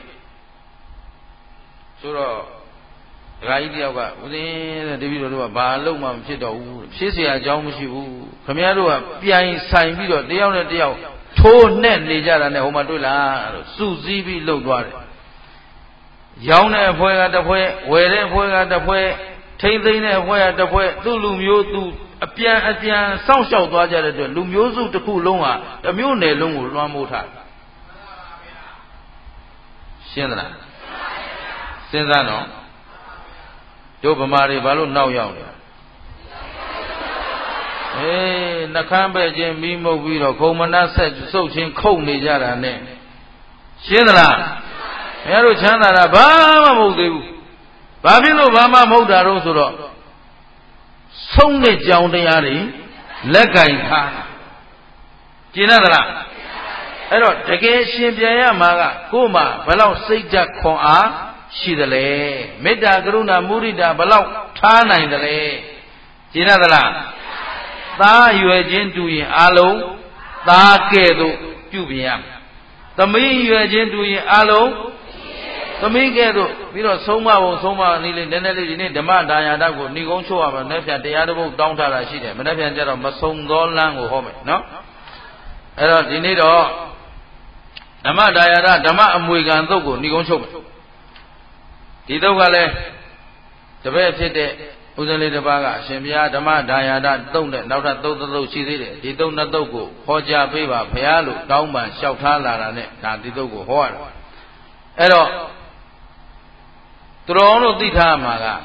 ဆိုတော့ဒကာကြီးတယောက်ကဦးစင်းတဲ့တပည့်တော်တို့ကဘာလို့မှမဖြစ်တော့ဘူးဖြစ်เสียအကြောင်းမရှိဘူးခမည်းတော်ကပြိုင်ဆိုင်ပြီးတော့တယောက်နဲ့တယောက်ထိုးနဲ့နေကြတာနဲ့ဟိုမှာတွေ့လားလို့စုစည်းပြီးလှုပ်သွားတယ်ရောင်းတဲ့အဖွဲ့ကတစ်ဖွဲ့ဝယ်တဲ့အဖွဲ့ကတစ်ဖွဲ့ထိမ့်သိမ့်တဲ့အဖွဲ့ကတစ်ဖွဲ့သူ့လူမျိုးသူအပြန်အပြန်စောင့်ရှောက်သွားကြတဲ့အတွက်လူမျိုးစုတစ်ခုလုံးဟာတစ်မျိုးနယ်လုံးကိုလွှမ်းမိုးထားရှင်းသလားစဉ်းစားနော်တို့ဗမာတွေဘာလို့နောက်ရောက်လဲအေးနှခမ်းပဲ့ခြင်းမိမုတ်ပြီးတော့ခုံမနတ်ဆက်စုပ်ချင်းခုတ်နေကြတာနဲ့ရှင်းသလားဘုရားတို့ချမ်းသာတာဘာမှမဟုတ်သေးဘူးဘာဖြစ်လို့ဘာမှမဟုတ်တာတော့ဆိုတော့ဆုံးတဲ့ကြောင်တရားတွေလက်ကင်ထားကျင်ရသလားအဲ့တော့တကယ်ရှင်ပြန်ရမှာကကို့မှာဘယ်လောက်စိတ်ဓာတ်ခွန်အားရှိသလဲမေတ္တာကရုဏာမုဒိတာဘယ်လောက်ထားနိုင်သလဲကျင်ရသလားသားရွယ်ချင်းတူရင်အလုံးသားကဲ့သို့ပြုပြင်ရမယ်သမီးရွယ်ချင်းတူရင်အလုံးသမီးကဲ့သို့ပြီးတော့ဆုံးမဖို့ဆုံးမနည်းလေးနည်းနည်းလေးဒီနေ့ဓမ္မဒါယာတကိုဏီကုန်းချို့ရမယ်။နေ့ပြန်တရားတစ်ပုဒ်တောင်းထားတာရှိတယ်။မနေ့ပြန်ကျတော့မဆုံးသောလမ်းကိုဟောမယ်နော်။အဲ့တော့ဒီနေ့တော့ဓမ္မဒါယာတဓမ္မအမွေခံသုတ်ကိုဏီကုန်းချုပ်မယ်။ဒီသုတ်ကလည်းတပည့်ဖြစ်တဲ့ဦးဇင်းလေးတစ်ပါးကအရှင်ဘုရားဓမ္မဒါယာတသုတ်နဲ့နောက်ထပ်သုတ်သုတ်ရှိသေးတယ်။ဒီသုတ်နှစ်သုတ်ကိုဟောကြားပေးပါဘုရားလို့တောင်းပန်လျှောက်ထားလာတာနဲ့ဒါဒီသုတ်ကိုဟောရတယ်။အဲ့တော့သူတော်တို့သိထားမှာက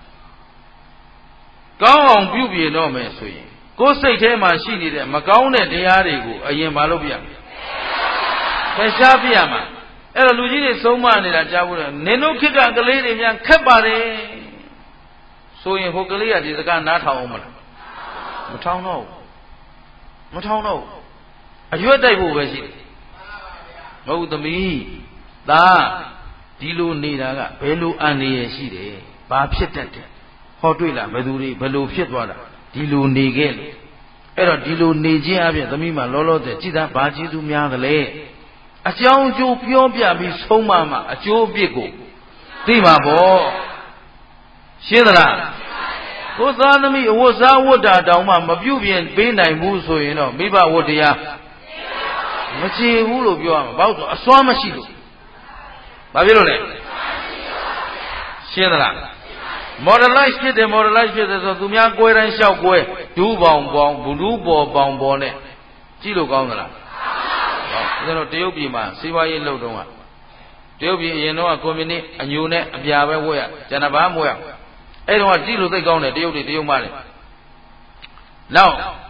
ကောင်းအောင်ပြုပြင်တော့မယ်ဆိုရင်ကိုယ်စိတ်ထဲမှာရှိနေတဲ့မကောင်းတဲ့တရားတွေကိုအရင်မလုပ်ပြရမယ်ဖယ်ရှားပြရမှာအဲ့တော့လူကြီးတွေဆုံးမနေတာကြားဖို့နင်တို့ခေတ်ကကလေးတွေများခက်ပါတယ်ဆိုရင်ဟိုကလေးကဒီစကားနားထောင်အောင်မလားမထောင်တော့ဘူးမထောင်တော့ဘူးအရွက်တိုက်ဖို့ပဲရှိတယ်မဟုတ်သမီးသားဒီလိုနေတာကဘယ်လိုအန္တရာယ်ရှိတယ်ဘာဖြစ်တတ်တယ်ဟောတွေ့လားဘယ်သူတွေဘယ်လိုဖြစ်သွားတာဒီလိုနေခဲ့လို့အဲ့တော့ဒီလိုနေခြင်းအပြင်သမီးမှာလောလောဆယ်ကြည်သာဘာကျေးဇူးများသလဲအကြောင်းအကျိုးပြောပြပြီးဆုံးမမှာအကျိုးအပြစ်ကိုသိမှာပေါ့ရှင်းသလားကိုသားသမီးအဝတ်စားဝတ်တာတောင်မှမပြုပြင်ပေးနိုင်ဘူးဆိုရင်တော့မိဘဝတ်တရားမချေဘူးလို့ပြောရမှာဘာလို့ဆိုအစွမ်းမရှိလို့ဘာဖြစ်လို့လဲရှင်းသလား modelize ဖြစ်တယ် modelize ဖြစ်တယ်ဆိုသူများကိုယ်တိုင်းလျှောက်ကိုယ်ဒူးပေါင်ပေါင်ဘူးဒူးပေါ်ပေါင်ပေါ်နဲ့ကြည့်လို့ကောင်းသလားဟုတ်ဒါဆိုတော့တရုတ်ပြည်မှာစီးပွားရေးလုပ်တော့ကတရုတ်ပြည်အရင်တော့ကွန်မြူနစ်အညိုနဲ့အပြာပဲဝတ်ရကျန်တာဘာမှမဝတ်ရအဲ့တော့ကြည့်လို့သိကောင်းတယ်တရုတ်တွေတရုတ်မှတယ်နောက်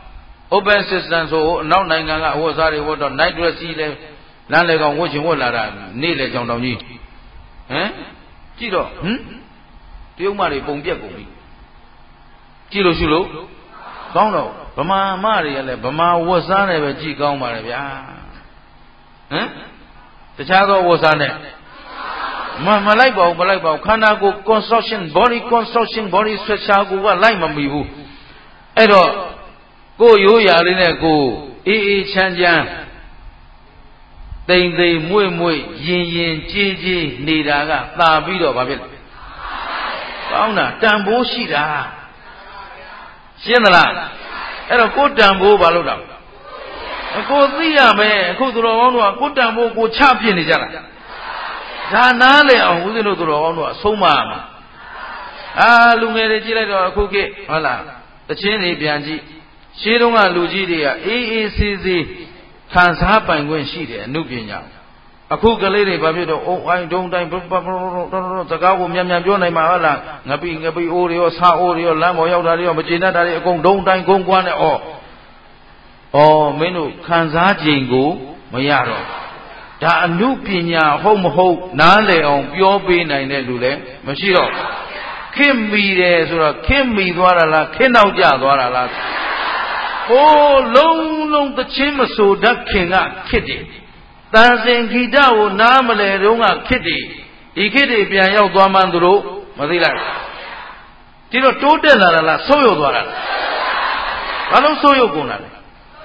open system ဆိုအနောက်နိုင်ငံကအဝတ်စားတွေဝတ်တော့ night dress ကြီးလဲလမ်းလေကောင်ဝတ်ချင်ဝတ်လာတာနေ့လေကြောင်တောင်ကြီးဟမ်ကြည့်တော့ဟမ်တရုတ်မတွေပုံပြက်ကုန်ပြီကြည့်လို့ရှိလို့ကောင်းတော့ဗမာမတွေကလည်းဗမာဝတ်စားနဲ့ပဲကြည့်ကောင်းပါလေဗျာဟမ်တခြားသောဝတ်စားနဲ့မမလိုက်ပါဘူးမလိုက်ပါဘူးခန္ဓာကိုယ် construction body construction body structure ကိုကလိုက်မမီဘူးအဲ့တော့ကိုယ်ရိုးရာလေးနဲ့ကိုယ်အေးအေးချမ်းချမ်းတိမ်တိမ်မွေ့မွေ့ရင်ရင်ကြေးကြေးနေတာကသာပြီးတော့ဘာဖြစ်လဲကောင်းတာတန်ဖိုးရှိတာရှင်းသလားအဲ့တော့ကိုယ်တန်ဖိုးဘာလို့တော့ကိုသိရမယ်အခုသူတော်ကောင်းတို့ကကိုယ်တန်ဖိုးကိုချပြစ်နေကြတာဒါနားလေအောင်ဦးဇင်းတို့တော်ကောင်းတို့အဆုံးမမှာအာလူငယ်တွေကြည့်လိုက်တော့အခုခေတ်ဟုတ်လားတချင်းတွေပြန်ကြည့်ရှင်းတုန်းကလူကြီးတွေကအေးအေးဆေးဆေးခံစားပိုင်ခွင့်ရှိတယ်အမှုပညာအခုကလေးတွေဘာဖြစ်တော့အုံအိုင်းဒုံတိုင်းစကားကိုမြန်မြန်ပြောနိုင်မှာဟုတ်လားငပိငပိအိုးတွေရောဆာအိုးတွေရောလမ်းပေါ်ရောက်တာတွေရောမကျေနပ်တာတွေအကုန်ဒုံတိုင်းကုန်းကွမ်းနဲ့ဩဩမင်းတို့ခံစားခြင်းကိုမရတော့ဒါအမှုပညာဟုတ်မဟုတ်နားလည်အောင်ပြောပေးနိုင်တဲ့လူလည်းမရှိတော့ခင်မီတယ်ဆိုတော့ခင်မီသွားတာလားခင်နောက်ကျသွားတာလားဟိုးလုံးလုံးသချင်းမဆိုတတ်ခင်ကခစ်တယ်တန်စင်ဂီတကိုနားမလဲတုန်းကခစ်တယ်ဒီခစ်တွေပြန်ရောက်သွားမှန်းသူတို့မသိလိုက်ဒီတော့တိုးတက်လာတာလားဆုတ်ယုတ်သွားတာလားဘာလို့ဆုတ်ယုတ်ကုန်တာလဲ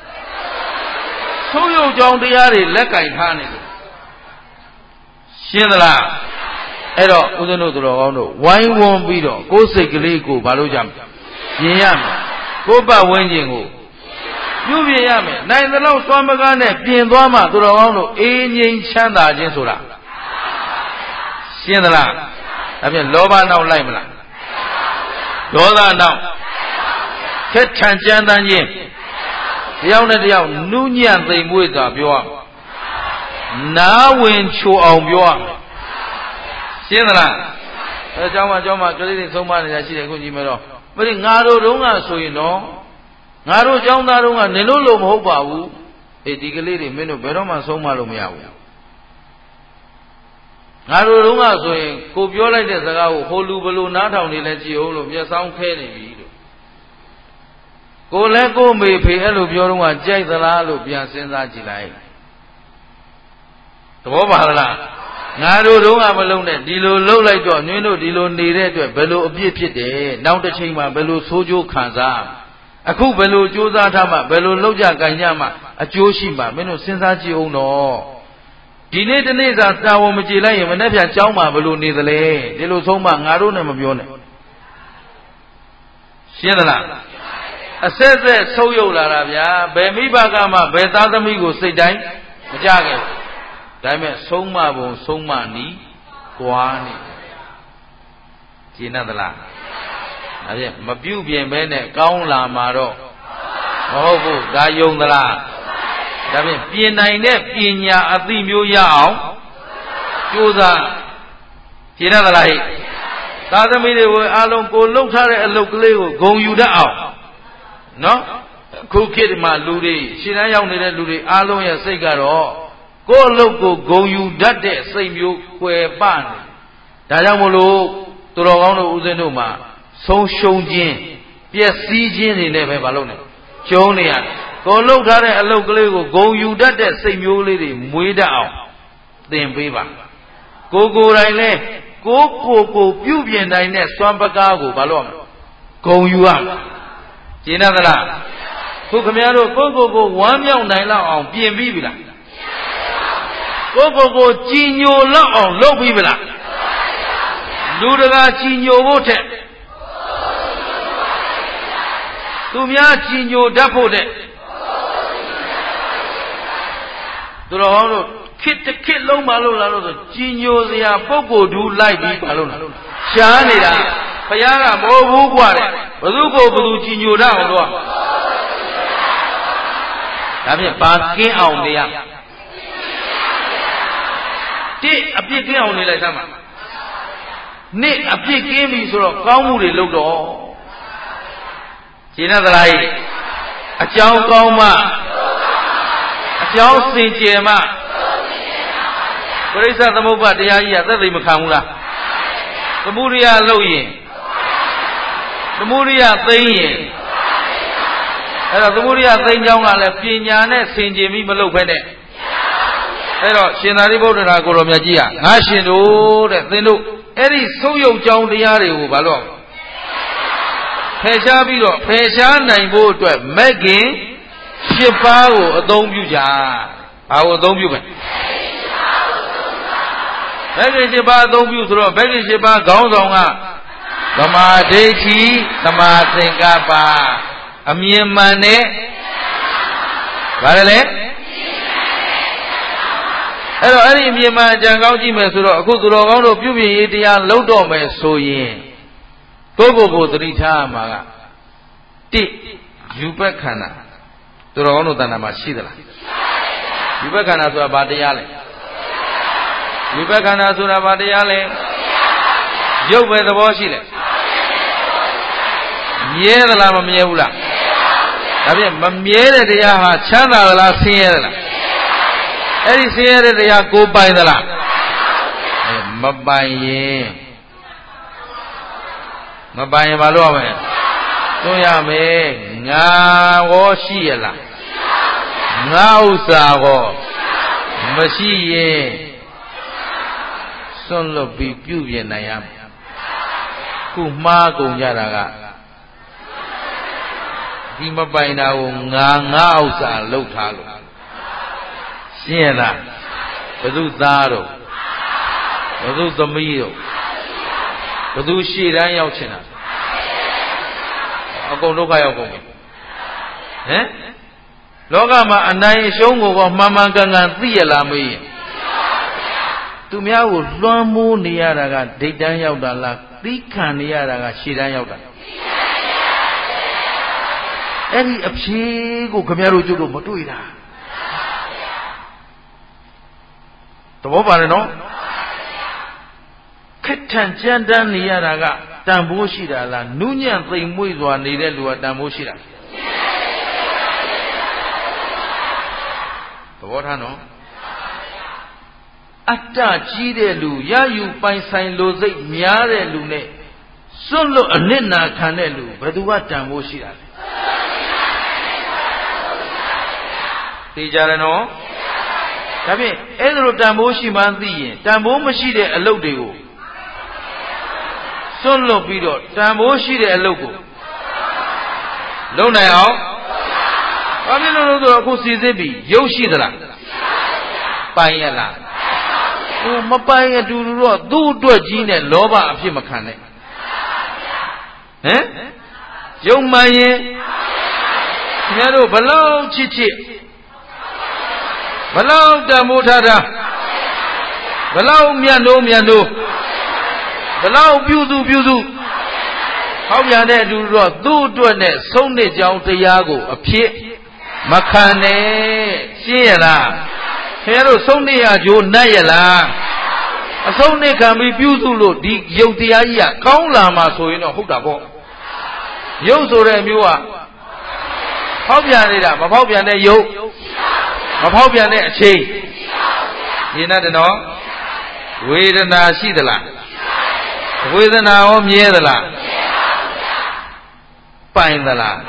ဆုတ်ယုတ်ကြောင်းတရားတွေလက်ကင်ထားနေတယ်ရှင်းသလားအဲ့တော့ဦးဇင်းတို့တော်ကောင်းတို့ဝိုင်းဝန်းပြီးတော့ကိုယ်စိတ်ကလေးကိုဘာလို့ကြမ်းပြင်ရမယ်ကိုယ်ပတ်ဝန်းကျင်ကိုပြုပြင်ရမယ်နိုင်သလောက်စွမ်းပကားနဲ့ပြင်သွားမှသူတော်ကောင်းတို့အေးငြိမ်းချမ်းသာခြင်းဆိုတာရှင်းသလားဒါဖြင့်လောဘနောက်လိုက်မလားဒေါသနောက်ခက်ထန်ကြမ်းတမ်းခြင်းတယောက်နဲ့တယောက်နုညံ့သိမ်မွေ့စွာပြောရမယ်နားဝင်ချိုအောင်ပြောရမယ်ရှင်းသလားအဲအကြောင်းမှအကြောင်းမှကလေးတွေဆုံးမနေတာရှိတယ်ခုညီမတော်မင်းငါတို့တုန်းကဆိုရင်တော့ငါတို့အကြောင်းသားတုန်းကနေလို့လို့မဟုတ်ပါဘူးအေးဒီကလေးတွေမင်းတို့ဘယ်တော့မှဆုံးမလို့မရဘူးငါတို့တုန်းကဆိုရင်ကိုပြောလိုက်တဲ့စကားကိုဟိုလူဘလို့နားထောင်နေလဲကြည်အောင်လို့မျက်စောင်းခဲနေပြီလို့ကိုလည်းကိုမေဖေအဲ့လိုပြောတော့ကကြိုက်သလားလို့ပြန်စဉ်းစားကြည့်လိုက်သဘောပါလားငါတို့တုန်းကမလုံးနဲ့ဒီလိုလှုပ်လိုက်တော့ညွှန်းတို့ဒီလိုနေတဲ့အတွက်ဘယ်လိုအပြစ်ဖြစ်တယ်နောက်တစ်ချိန်မှာဘယ်လိုဆိုးကျိုးခံစားအခုဘယ်လိုကြိုးစားထားမှဘယ်လိုလောက်ကြကြင်ကြမှအကျိုးရှိမှမင်းတို့စဉ်းစားကြည့်အောင်တော့ဒီနေ့တနေ့စာတာဝန်မကြည်လိုက်ရင်မနေ့ပြန်ကြောင်းမှာဘယ်လိုနေသလဲဒီလိုဆုံးမငါတို့နဲ့မပြောနဲ့ရှင်းသလားအဆက်ဆက်ဆုပ်ယုပ်လာတာဗျာဘယ်မိဘကမှဘယ်သားသမီးကိုစိတ်တိုင်းမကြခဲ့ဘူးဒါပေမဲ့ဆုံးမပုံဆုံးမနီးကွာနေရှင်းသလားဒါဖြင့်မပြုတ်ပြင်ပဲနဲ့ကောင်းလာမှာတော့မဟုတ်ဘူးဒါယုံသလားဒါဖြင့်ပြင်နိုင်တဲ့ပညာအသိမျိုးရအောင်ကြိုးစားရှင်းသလားဟိသာသမီတွေကိုအားလုံးကိုလှုပ်ထားတဲ့အလုပ်ကလေးကိုဂုံယူတတ်အောင်နော်ခုခေတ်မှာလူတွေရှင်းတန်းရောက်နေတဲ့လူတွေအားလုံးရဲ့စိတ်ကတော့ကိုယ်အလုပ်ကိုဂုံယူတတ်တဲ့စိတ်မျိုးကွယ်ပနေဒါကြောင့်မို့လို့သူတော်ကောင်းတို့ဦးဇင်းတို့မှာဆုံးရှုံးခြင်းပျက်စီးခြင်းတွေနဲ့ပဲမလုပ်နဲ့ကျုံနေရတယ်ကိုလှုပ်ထားတဲ့အလုပ်ကလေးကိုဂုံယူတတ်တဲ့စိတ်မျိုးလေးတွေမွေးတတ်အောင်သင်ပေးပါကိုကိုယ်တိုင်လဲကိုကိုကိုပြုပြင်နိုင်တဲ့စွမ်းပကားကိုဘာလို့ဂုံယူရကျင်းသလားခုခမရတို့ကိုကိုကိုဝမ်းမြောက်နိုင်လောက်အောင်ပြင်ပြီးပြီလားကိုကိုကိုကြည်ညိုလောက်အောင်လုပ်ပြီးပြီလားလူတကာကြည်ညိုဖို့ထက်သူများကြည်ညိုတတ်ဖို့တဲ့သူတော်ဟောင်းတို့ခစ်တစ်ခစ်လုံးမလို့လားလို့ဆိုကြည်ညိုစရာပုဂ္ဂိုလ်ဒူးလိုက်ပြီးပါလို့လားရှားနေတာဘုရားကမဟုတ်ဘူးกว่าတဲ့ဘသူကိုဘသူကြည်ညိုတတ်အောင်လို့ဒါဖြင့်ဘာကင်းအောင်နေရတိအပြစ်ကင်းအောင်နေလိုက်သမ်းပါနှစ်အပြစ်ကင်းပြီဆိုတော့ကောင်းမှုတွေလုပ်တော့ရှင်းသလားအကြောင်းကောင်းမှအကြောင်းစင်ကြယ်မှပရိစ္ဆေသမုပ္ပါတရားကြီးကသက်သေမခံဘူးလားသမုဒိယလုပ်ရင်သမုဒိယသိမ့်ရင်အဲ့တော့သမုဒိယသိမ့်ကြောင်းကလည်းပညာနဲ့စင်ကြယ်ပြီးမလုပ်ဖဲနဲ့အဲ့တော့ရှင်သာရိပုတ္တရာကိုတော်မြတ်ကြီးကငါရှင်တို့တဲ့သင်တို့အဲ့ဒီဆုပ်ယုပ်ကြောင်းတရားတွေကိုဘာလို့ဖယ်ရှားပြီးတော့ဖယ်ရှားနိုင်ဖို့အတွက်မဂ်ခင်ရှစ်ပါးကိုအသုံးပြုကြဘာကိုအသုံးပြုမလဲမဂ်ခင်ရှစ်ပါးအသုံးပြုဆိုတော့မဂ်ခင်ရှစ်ပါးခေါင်းဆောင်ကသမာဓိဋ္ဌိသမာသင်္ကပ္ပအမြင်မှန်နဲ့ဘာလဲလဲအဲ့တော့အဲ့ဒီအမြင်မှန်ကြံကောင်းကြည့်မယ်ဆိုတော့အခုသူတော်ကောင်းတို့ပြုပြင်ရေးတရားလုပ်တော့မယ်ဆိုရင်ကိုယ့်ကိုယ်ကိုသတိထားမှာကတိယူဘက်ခန္ဓာသူတော်ကောင်းတို့တဏ္ဍာမှာရှိသလားယူဘက်ခန္ဓာဆိုတာဘာတရားလဲယူဘက်ခန္ဓာဆိုတာဘာတရားလဲရုပ်ပဲသဘောရှိတယ်မြဲသလားမမြဲဘူးလားဒါဖြင့်မမြဲတဲ့တရားဟာချမ်းသာသလားဆင်းရဲသလားအဲ့ဒီဆင်းရဲတဲ့တရားကိုပိုင်သလားမပိုင်ရင်မပိုင်ရင်မလုပ်ရမယ်သွင်းရမယ်ငါရောရှိရလားငါဥစ္စာရောမရှိရင်စွန့်လွတ်ပြီးပြုပြင်နိုင်ရမယ်ခုမှားကုန်ကြတာကဒီမပိုင်တာကိုငါငါဥစ္စာလှုပ်ထားလို့ရှင်းရလားဘယ်သူသားတော့ဘယ်သူသမီးတော့ဘယ်သူရှေ့တန်းရောက်ချင်တာအကုန်ဒုက္ခရောက်ကုန်ပြီဟမ်လောကမှာအနိုင်အရှုံးကိုမှန်မှန်ကန်ကန်သိရလားမေးရင်သူများကိုလွှမ်းမိုးနေရတာကဒိတ်တန်းရောက်တာလားသိခံနေရတာကရှေ့တန်းရောက်တာအဲ့ဒီအဖြေကိုခင်ဗျားတို့ကျုပ်တို့မတွေ့တာသဘောပါတယ်နော်ခက်ထန်ကြမ်းတမ်းနေရတာကတန်ဖိုးရှိတာလားနူးညံ့သိမ်မွေ့စွာနေတဲ့လူကတန်ဖိုးရှိတာသဘောထားနော်အတ္တကြီးတဲ့လူရယူပိုင်ဆိုင်လိုစိတ်များတဲ့လူနဲ့စွန့်လွတ်အနစ်နာခံတဲ့လူဘယ်သူကတန်ဖိုးရှိတာလဲသိကြတယ်နော်ဒါဖြင့်အဲ့ဒါလိုတန်ဖိုးရှိမှန်းသိရင်တန်ဖိုးမရှိတဲ့အလုပ်တွေကိုစွန့်လွတ်ပြီးတော့တန်ဖိုးရှိတဲ့အလုပ်ကိုလုပ်နိုင်အောင်ဘာဖြစ်လို့လဲဆိုတော့အခုစီစစ်ပြီးရုပ်ရှိသလားပိုင်ရလားဟိုမပိုင်အတူတူတော့သူ့အတွက်ကြီးနဲ့လောဘအဖြစ်မခံနဲ့ဟမ်ရုပ်မှန်ရင်ခင်ဗျားတို့ဘလောက်ချစ်ချစ်ဘလောက်တန်ဖိုးထားတာဘလောက်မြတ်လို့မြတ်လို့ဘလောက်ပြုစုပြုစုဟောက်ပြန်တဲ့အတူတူတော့သူ့အတွက်နဲ့ဆုံးနှစ်ကြောင်းတရားကိုအဖြစ်မခံနဲ့ရှင်းရလားခင်ဗျားတို့ဆုံးနှစ်ရကြိုးနှက်ရလားအဆုံးနှစ်ခံပြီးပြုစုလို့ဒီယုတ်တရားကြီးကကောင်းလာမှာဆိုရင်တော့ဟုတ်တာပေါ့ယုတ်ဆိုတဲ့မျိုးကဖောက်ပြန်နေတာမဖောက်ပြန်တဲ့ယုတ်မဖောက်ပြန်တဲ့အချိန်ရှင်းတယ်နော်ဝေဒနာရှိသလားဝေဒနာရောမြဲသလားပိုင်သလား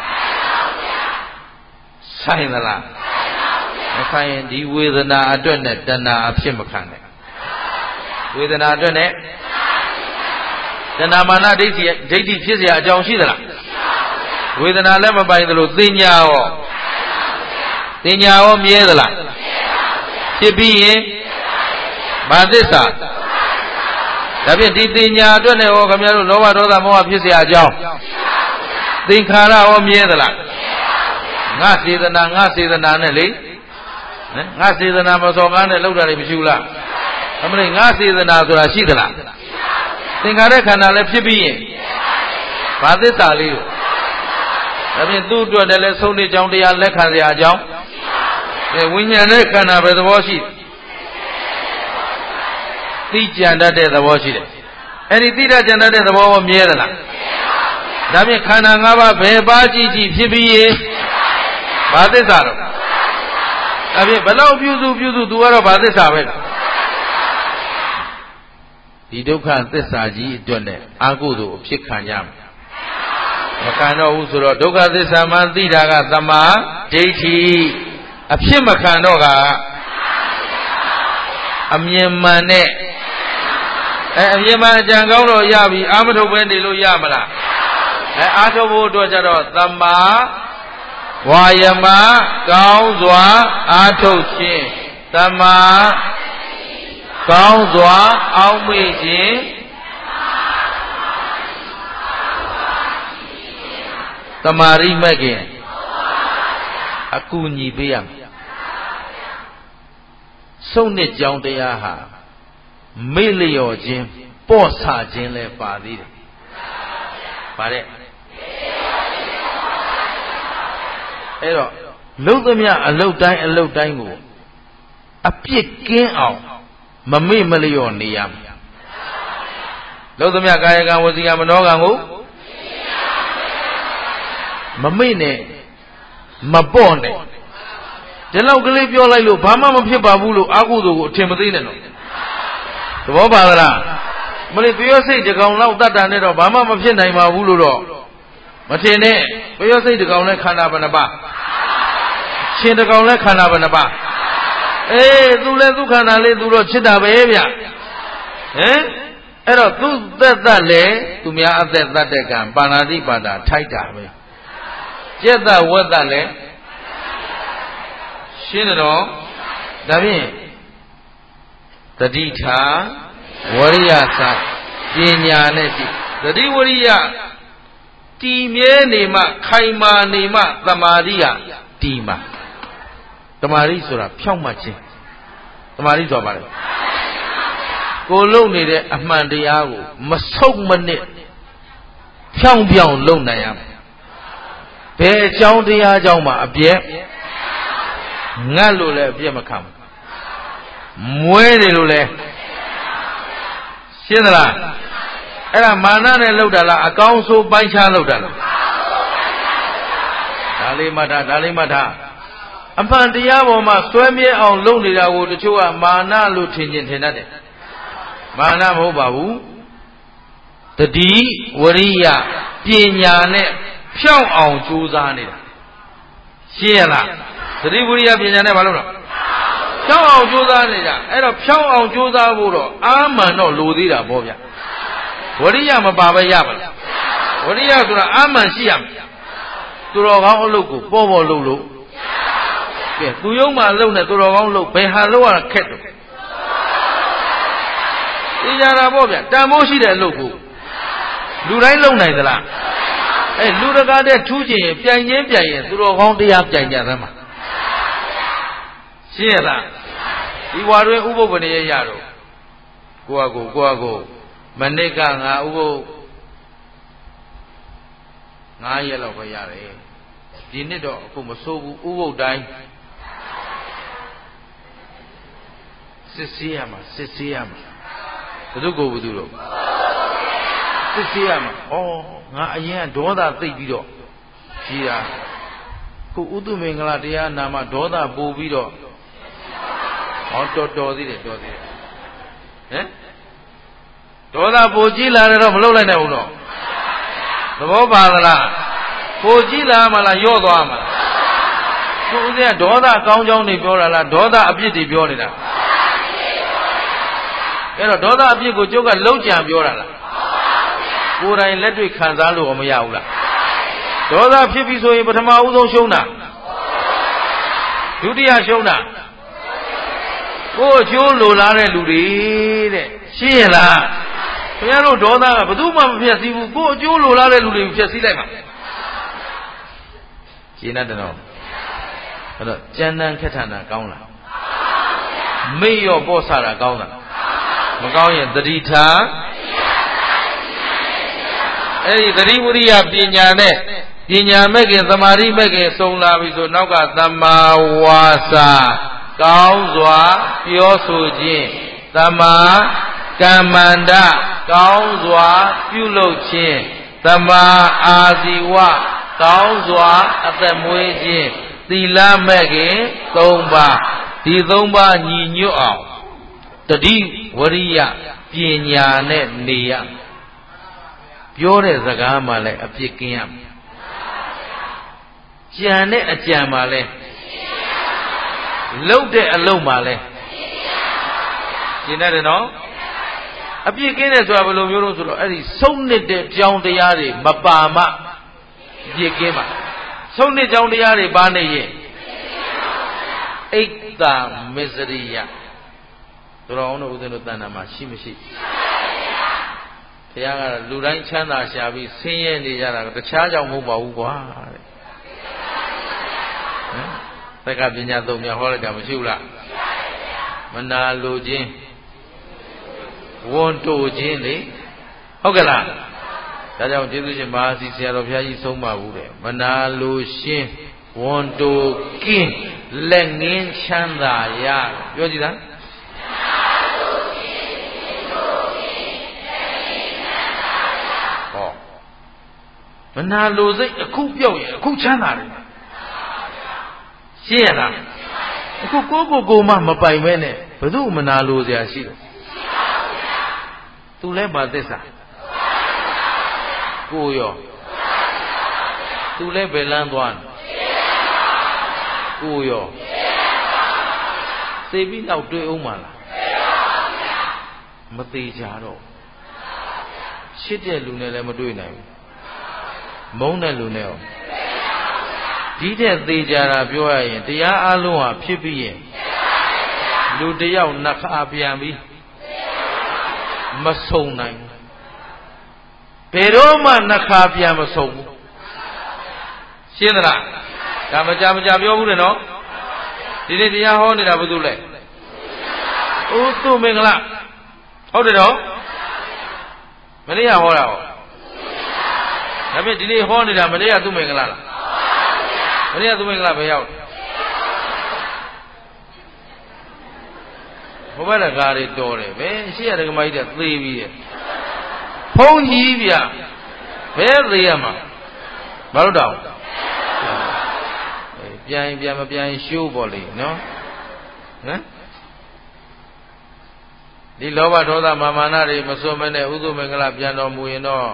ဆိုင်သလားမဆိုင်ရင်ဒီဝေဒနာအတွက်နဲ့တဏှာအဖြစ်မခံနဲ့ဝေဒနာအတွက်နဲ့တဏှာမာနဒိဋ္ဌိဒိဋ္ဌိဖြစ်เสียအကြောင်းရှိသလားဝေဒနာလည်းမပိုင်သလိုသိညာရောသိညာရောမြဲသလားဖြစ်ပြီးရင်ဘာသစ္စာဒါဖြင့်ဒီသိညာအတွက်နဲ့ဟောခင်ဗျားတို့လောဘဒေါသမောဟဖြစ်เสียအကြောင်းသင်္ခါရရောမြဲသလားငါစေတနာငါစေတနာနဲ့လေငါစေတနာမစော်ကားနဲ့လောက်တာတွေမရှိဘူးလားအမလေးငါစေတနာဆိုတာရှိသလားသင်္ခါရခန္ဓာလည်းဖြစ်ပြီးရင်ဘာသစ္စာလေးတို့ဒါဖြင့်သူ့အတွက်လည်းဆုံးနေကြောင်းတရားလက်ခံเสียအကြောင်းအဲဝိညာဉ်နဲ့ခန္ဓာပဲသဘောရှိသိကြံတတ်တဲ့သဘောရှိတယ်အဲ့ဒီသိတတ်ကြံတတ်တဲ့သဘောကိုမြဲသလားဒါဖြင့်ခန္ဓာ၅ပါးဘယ်ပါကြည့်ကြည့်ဖြစ်ပြီးရင်ဘာသစ္စာတော့ဒါဖြင့်ဘလောက်ပြုစုပြုစုသူကတော့ဘာသစ္စာပဲဒီဒုက္ခသစ္စာကြီးအတွက်နဲ့အာဟုသို့အဖြစ်ခံကြမှာမခံတော့ဘူးဆိုတော့ဒုက္ခသစ္စာမှသိတာကသမာဓိဋ္ဌိအဖြစ်မခံတော့ကအမြင်မှန်နဲ့အဲအမြင်မှန်အကြံကောင်းတော့ရပြီအာမထုတ်ပဲနေလို့ရမလားအဲအာထုတ်ဖို့အတွက်ကြတော့သမာဝါယမကောင်းစွာအာထုတ်ခြင်းသမာကောင်းစွာအောက်မေ့ခြင်းသမာဓိမဲ့ခင်အကူညီပေးရမယ်စုံနှစ်ကြောင်းတရားဟာမေ့လျော့ခြင်းပေါ့ဆခြင်းလဲပါသေးတယ်ပါတဲ့အဲ့တော့လုံသမျှအလုတ်တိုင်းအလုတ်တိုင်းကိုအပြစ်ကင်းအောင်မမေ့မလျော့နေရမယ်လုံသမျှကာယကံဝစီကံမနောကံကိုမမေ့နဲ့မပေါ့နဲ့ဒီလောက်ကလေးပြောလိုက်လို့ဘာမှမဖြစ်ပါဘူးလို့အာဟုသူကိုအထင်မသေးနဲ့တော့သဘောပါလားမလေးပျောစိတ်တကောင်လောက်တတ်တာနဲ့တော့ဘာမှမဖြစ်နိုင်ပါဘူးလို့တော့မထင်နဲ့ပျောစိတ်တကောင်နဲ့ခန္ဓာဘယ်နှပါရှင်တကောင်နဲ့ခန္ဓာဘယ်နှပါအေးသူလည်းသူခန္ဓာလေးသူတော့ချစ်တာပဲဗျဟမ်အဲ့တော့သူသက်သက်လေသူများအသက်သက်တဲ့ကံပါဏာတိပါဒထိုက်တာပဲကျက်သက်ဝက်သက်လေရှင်းတယ်နော်ဒါဖြင့်တတိထာဝရိယသပညာနဲ့ကြည့်တတိဝရိယတည်မြဲနေမှခိုင်မာနေမှသမာဓိကတည်မှာသမာဓိဆိုတာဖြောင့်မှတ်ခြင်းသမာဓိဆိုတာဘာလဲကိုလုံနေတဲ့အမှန်တရားကိုမဆုတ်မနစ်ဖြောင့်ပြောင်းလုံနိုင်ရမယ်ဘယ်အကြောင်းတရားကြောင့်မှအပြည့်ငတ်လို့လည်းအပြည့်မခံဘူးမွဲတယ်လို့လည်းရှင်းသလားအဲ့ဒါမာနနဲ့လှုပ်တာလားအကောင်းဆိုးပိုင်းခြားလှုပ်တာလားဒါလေးမှတ်ထားဒါလေးမှတ်ထားအမှန်တရားပေါ်မှာဆွဲမြဲအောင်လုပ်နေတာကိုတချို့ကမာနလို့ထင်ကျင်ထင်တတ်တယ်မာနမဟုတ်ပါဘူးတတိဝရိယပညာနဲ့ဖြောင့်အောင်ကြိုးစားနေတာရှင်းရလားတတိဝရိယပညာနဲ့ဘာလုပ်တော့ဖြောင့်အောင်ကြိုးစားနေတာအဲ့တော့ဖြောင့်အောင်ကြိုးစားဖို့တော့အာမှန်တော့လိုသေးတာပေါ့ဗျဝရိယမပါပဲရပါလားဝရိယဆိုတာအာမှန်ရှိရမယ်သူတော်ကောင်းအလုပ်ကိုပေါ်ပေါ်လုပ်လို့ကဲသူယုံမှလုပ်နေသူတော်ကောင်းလုပ်ဘယ်ဟာလုပ်ရခက်တော့သိကြတာပေါ့ဗျတန်ဖိုးရှိတဲ့အလုပ်ကိုလူတိုင်းလုပ်နိုင်သလားအဲလူတကာတဲ့ထူးချင်ရင်ပြိုင်ချင်းပြိုင်ရင်သူတော်ကောင်းတရားပြိုင်ကြသမ်းမှာရှင်းရလားဒီဝါတွင်ဥပုပ်ပနေရရတော့ကိုယ့်အကိုကိုယ့်အကိုမနစ်ကငါဥပုပ်ငါးရက်လောက်ပဲရတယ်ဒီနှစ်တော့အခုမဆိုးဘူးဥပုပ်တိုင်းစစ်ဆေးရမှာစစ်ဆေးရမှာဘယ်သူကိုဘယ်သူတော့စစ်ဆေးရမှာဩငါအရင်ကဒေါသသိပ်ပြီးတော့ကြီးတာခုဥတုမင်္ဂလာတရားနာမှာဒေါသပို့ပြီးတော့ဟောတော်တော်သေးတယ်တော်သေးတယ်ဟမ်ဒေါသပို့ကြီးလာတယ်တော့မလုပ်လိုက်နိုင်ဘူးတော့သဘောပါသလားပို့ကြီးလာမှလားယော့သွားမှလားသူဦးဇင်းကဒေါသကောင်းကြောင်းတွေပြောတာလားဒေါသအပြစ်တွေပြောနေတာအဲ့တော့ဒေါသအပြစ်ကိုကျုပ်ကလုံးကြံပြောတာလားကိုယ်တိုင်လက်တွေ့ခံစားလို့မရဘူးလားဒေါသဖြစ်ပြီဆိုရင်ပထမဦးဆုံးရှုံးတာဒုတိယရှုံးတာကိုယ်အကျိုးလိုလားတဲ့လူတွေတဲ့ရှင်းရလားခင်ဗျားတို့ဒေါသကဘယ်သူမှမဖြစ်စည်းဘူးကိုယ်အကျိုးလိုလားတဲ့လူတွေကိုဖြစ်စည်းလိုက်မှာရှင်းတယ်တော့အဲ့တော့ကြမ်းတမ်းခက်ထန်တာကောင်းလားမေ့ရော့ပေါ့ဆတာကောင်းလားမကောင်းရင်သတိထားအဲ့ဒီသတိဝရိယပညာနဲ့ပညာမဲ့ခင်သမာဓိမဲ့ခင်စုံလာပြီဆိုနောက်ကသမ္မာဝါစာကောင်းစွာပြောဆိုခြင်းသမ္မာကမ္မန္တကောင်းစွာပြုလုပ်ခြင်းသမ္မာအာဇီဝကောင်းစွာအသက်မွေးခြင်းသီလမဲ့ခင်သုံးပါးဒီသုံးပါးညီညွတ်အောင်တတိဝရိယပညာနဲ့နေရပြောတဲ့စကားမှလည်းအပြစ်ကင်းရမယ်ကြံတဲ့အကြံမှလည်းလှုပ်တဲ့အလုပ်မှလည်းရှင်းတယ်နော်အပြစ်ကင်းတယ်ဆိုတာဘယ်လိုမျိုးလို့ဆိုတော့အဲ့ဒီဆုံးနစ်တဲ့ကြောင်းတရားတွေမပါမှအပြစ်ကင်းမှာဆုံးနစ်ကြောင်းတရားတွေပါနေရင်အိတ်တာမစ္စရိယသူတော်အောင်တို့ဦးဇင်းတို့တဏ္ဍာမှာရှိမရှိဘုရားကလူတိုင်းချမ်းသာရှာပြီးဆင်းရဲနေကြတာတခြားကြောင့်မဟုတ်ပါဘူးကွာတဲ့ဟမ်သက္ကပညာသုံးများဟောလိုက်တာမရှိဘူးလားမနာလိုခြင်းဝန်တိုခြင်းလေဟုတ်ကဲ့လားဒါကြောင့်ကျေးဇူးရှင်မဟာစီဆရာတော်ဘုရားကြီးဆုံးမဘူးတဲ့မနာလိုရှင်းဝန်တိုကင်းလက်ငင်းချမ်းသာရပြောကြည့်သားဟောမနာလိုစိတ်အခုပြောက်ရင်အခုချမ်းသာတယ်ရှင်းရလားအခုကိုကိုကိုမှမပိုင်မဲနဲ့ဘယ်သူမနာလိုစရာရှိတယ်သူလဲပါသစ္စာကိုရောသူလဲဘယ်လန်းသွားကိုရောသိပြီးတော့တွေ့အောင်မလားမသေးကြတော့ရှစ်တဲ့လူနဲ့လည်းမတွေ့နိုင်ဘူးမုန်းတဲ့လူနဲ့ရောဒီတဲ့သေးကြတာပြောရရင်တရားအလုံးဟာဖြစ်ပြီးရင်လူတယောက်နှခါပြန်ပြီးမဆုံနိုင်ဘယ်တော့မှနှခါပြန်မဆုံဘူးရှင်းသလားဒါမကြမကြပြောဘူးလေနော်ဒီနေ့တရားဟောနေတာဘာလို့လဲဥသုမင်္ဂလာဟုတ်တယ်နော်မနေ့ကဟောတာဟောဒါပေမဲ့ဒီနေ့ဟောနေတာမနေ့ကသူမင်္ဂလာလားမနေ့ကသူမင်္ဂလာဘယ်ရောက်ဘုရားကားတွေတော်တယ်ပဲရှိရတဲ့ကမကြီးတွေသေပြီးတယ်ဖုံးကြီးဗျဘယ်သေရမှာဘာလို့တော့ပြန်ပြန်မပြန်ရှိုးပေါ်လေနော်ဟမ်ဒီလောဘဒေါသမာမာနတွေမစွန့်မနဲ့ဥသုမင်္ဂလာပြန်တော်မူရင်တော့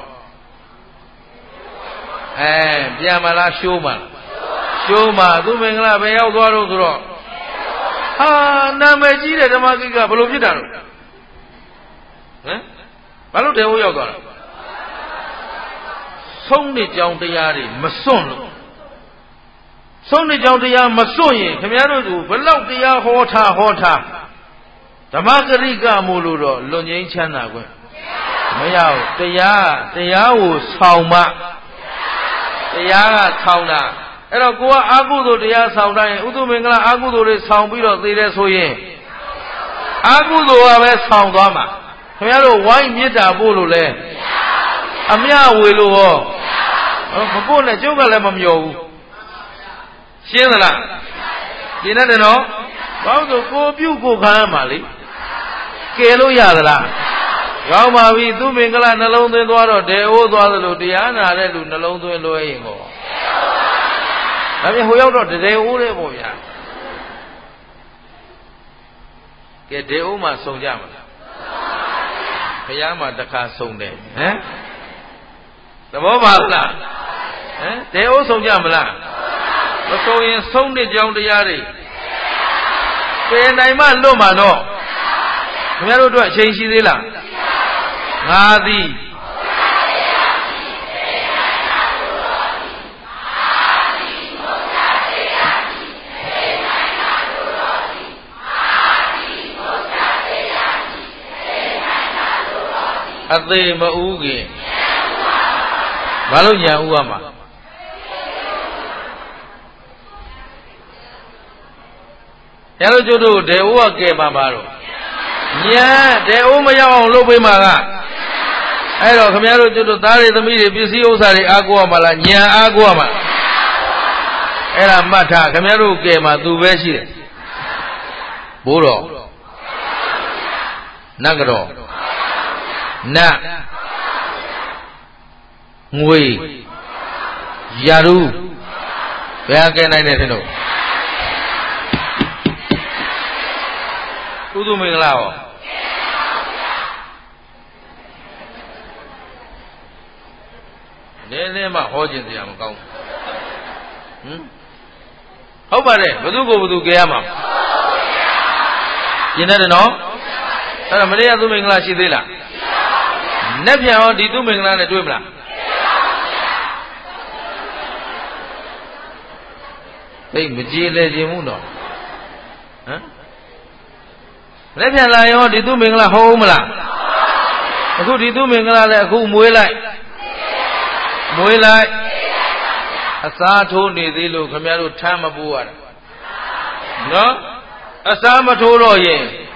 အဲပြန်မလားရှိုးမလားရှိုးမှာသူမင်္ဂလာပဲရောက်သွားတော့ဆိုတော့ဟာနာမည်ကြီးတဲ့ဓမ္မကိကဘယ်လိုဖြစ်တာလဲဟမ်ဘာလို့တဲဟိုးရောက်သွားတာဆုံးနေကြောင်တရားတွေမစွန့်လို့ဆုံးနေကြောင်တရားမစွန့်ရင်ခင်ဗျားတို့ကဘလောက်တရားဟောထားဟောထားဓမ္မဂရိကမို့လို့တော့လွန်ငင်းချမ်းသာခွင့်မရဘူးတရားတရားကိုဆောင်မှတရားကဆောင်တာအဲ့တော့ကိုကအာကုသိုလ်တရားဆောင်တိုင်းဥသုမင်္ဂလာအာကုသိုလ်တွေဆောင်ပြီးတော့သေတယ်ဆိုရင်အာကုသိုလ်ကပဲဆောင်သွားမှာခင်ဗျားတို့ဝိုင်းမေတ္တာပို့လို့လဲအမြဝေလို့ရောမပို့နဲ့ကျုပ်ကလည်းမမျောဘူးရှင်းသလားရှင်းတယ်နော်ဘာလို့ဆိုကိုပြုတ်ကိုခံရမှာလေကယ်လို့ရသလားကောင်းပါပြီသူမင်္ဂလာနှလုံးသွင်းသွားတော့ဒေအိုးသွားသလိုတရားနာတဲ့လူနှလုံးသွင်းလွှဲရင်ကောဒါပြန်ဟိုရောက်တော့ဒေအိုးလေးပေါ့ဗျာကဲဒေအိုးမှာစုံကြမလားဘုရားမှာတစ်ခါစုံတယ်ဟမ်သဘောပါလားဟမ်ဒေအိုးစုံကြမလားမစုံရင်ဆုံးတဲ့ကြောင်းတရားတွေပယ်နိုင်မှလွတ်မှာတော့ခင်ဗျားတို့အတွက်အချိန်ရှိသေးလားငါသည်အသေးမဥခင်ဘာလို့ညာဥရမှာဆရာတို့ကျတို့ဒေဝကဲပါပါတော့ညာဒေဝမရောက်အောင်လုပ်ပေးမှာကအဲ့တော့ခင်ဗျားတို့ကျတို့သားတွေသမီးတွေပစ္စည်းဥစ္စာတွေအားကိုးရမှာလားညာအားကိုးရမှာအဲ့ဒါမှတ်ထားခင်ဗျားတို့ကဲမှာသူပဲရှိတယ်ဘိုးတော်နတ်ကတော်နတ်ငွေယာရုဘယ်ကဲနိုင်တယ်ထင်တော့ကုသမင်္ဂလာဟောနည်းနည်းမှဟောခြင်းတရားမကောင်းဟမ်ဟုတ်ပါတယ်ဘသူကိုဘသူကြရမှာရှင်းတယ်နော်အဲ့တော့မနေ့ကသူမင်္ဂလာရှိသေးလားနက်ပြန်ဟောဒီသူမင်္ဂလာနဲ့တွေ့မလားသိမကြည်လေခြင်းမှုတော့ဟမ်လက်ပြန်လာရောဒီသူမင်္ဂလာဟောဦးမလားအခုဒီသူမင်္ဂလာလည်းအခုမွေးလိုက်မွေးလိုက်အစားထိုးနေသေးလို့ခင်ဗျားတို့ထမ်းမပိုးရတာနော်အစားမထိုးတော့ရင်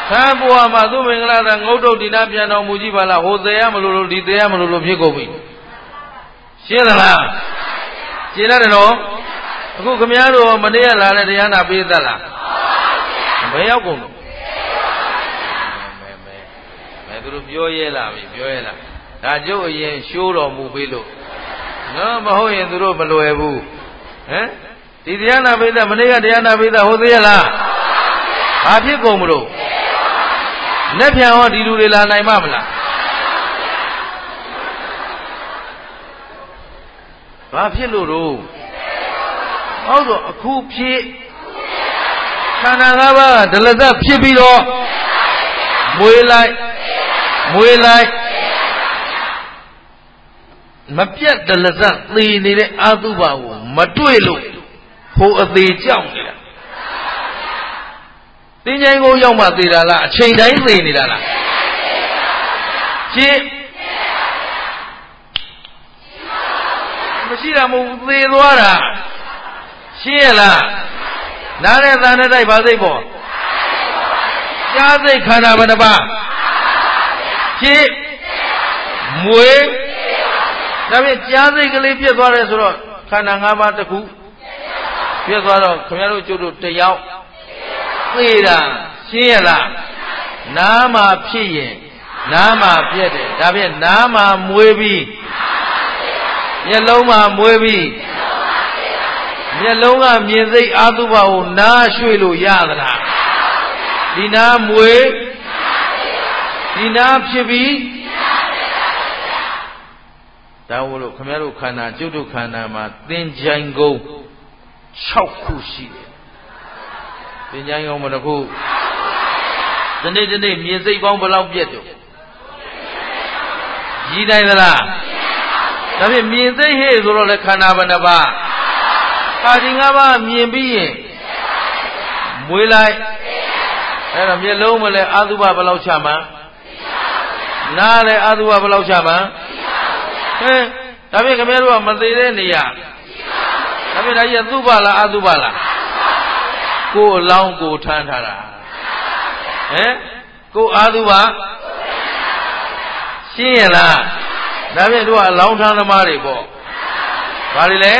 Sa bua ma tu mengala da ngau di na pian mu ji ba la ho theya ma lo lo di theya ma lo lo phitကုန်ပြီရှင်းသလားရှင်းတယ်နော်အခုခမည်းတော်မနေ့ကလာတဲ့တရားနာပေးသက်လားဘယ်ရောက်ကုန်လို့မဲမဲမဲသူတို့ပြောရဲလာပြီပြောရဲလာဒါကျုပ်အရင်ရှိုးတော်မူပေးလို့နော်မဟုတ်ရင်သူတို့မလွယ်ဘူးဟမ်ဒီတရားနာပေးသက်မနေ့ကတရားနာပေးသက်ဟုတ်သေးရလားဘာဖြစ်ကုန်မလို့လက်ပြန်ဟောဒီလူတွေလာနိုင်မှာမလားဘာဖြစ်လို့တော့ဟုတ်တော့အခုဖြစ်ခန္ဓာ၅ပါးကဒလဇတ်ဖြစ်ပြီးတော့မွေးလိုက်မွေးလိုက်မပြတ်ဒလဇတ်သေနေတဲ့အာသုဘကိုမတွေ့လို့ဟိုအသေးကြောက်နေတာတင်းချိုင်းကိုရောက်မှသေတာလားအချိန်တိုင်းသေနေတာလားဖြစ်မရှိတာမဟုတ်သေသွားတာရှင်းရလားနားတဲ့သားနဲ့တိုက်ပါစိတ်ပေါ့ကြားစိတ်ခန္ဓာဘယ်နှပါဖြစ်မွေးဒါဖြင့်ကြားစိတ်ကလေးပြည့်သွားတယ်ဆိုတော့ခန္ဓာ၅ပါးတစ်ခုပြည့်သွားတော့ခင်ဗျားတို့ကျုပ်တို့တယောက်သေတာရှင်းရလားနားမှာဖြစ်ရင်နားမှာပြည့်တယ်ဒါဖြင့်နားမှာမွေးပြီးမျက်လုံးမှာမွေးပြီးမျက်လုံးကမြင်စိတ်အာသုဘကိုနားရွှေ့လို့ရသလားဒီနားမွေးဒီနားဖြစ်ပြီးဒါဝလို့ခင်ဗျားတို့ခန္ဓာကျုပ်တို့ခန္ဓာမှာသင်္ကြန်ကုန်း၆ခုရှိတယ်သင်္ကြန်ကုန်းမတစ်ခုဒီနေ့ဒီနေ့မြင်စိတ်ပေါင်းဘယ်လောက်ပြည့်တော့ကြီးနိုင်သလားဒါဖြင့်မြင်စိတ်ဟဲ့ဆိုတော့လေခန္ဓာဘယ်နှပါခါဒီငါးပါးမြင်ပြီးရင်မွေးလိုက်အဲ့တော့မျက်လုံးမလဲအာသုဘဘယ်လောက်ချမှန်းနားလဲအာသုဘဘယ်လောက်ချမှန်းဟဲ့ဒါဖြင့်ခင်ဗျားတို့ကမသေးတဲ့နေရာဒါဖြင့်ဒါကြီးသုဘလားအာသုဘလားကိုယ်အလောင်းကိုထမ်းထားတာဟဲ့ကိုယ်အာသုဘရှင်းရလားဒါဖြင့်တို့ကအလောင်းထမ်းသမားတွေပေါ့ဘာတွေလဲ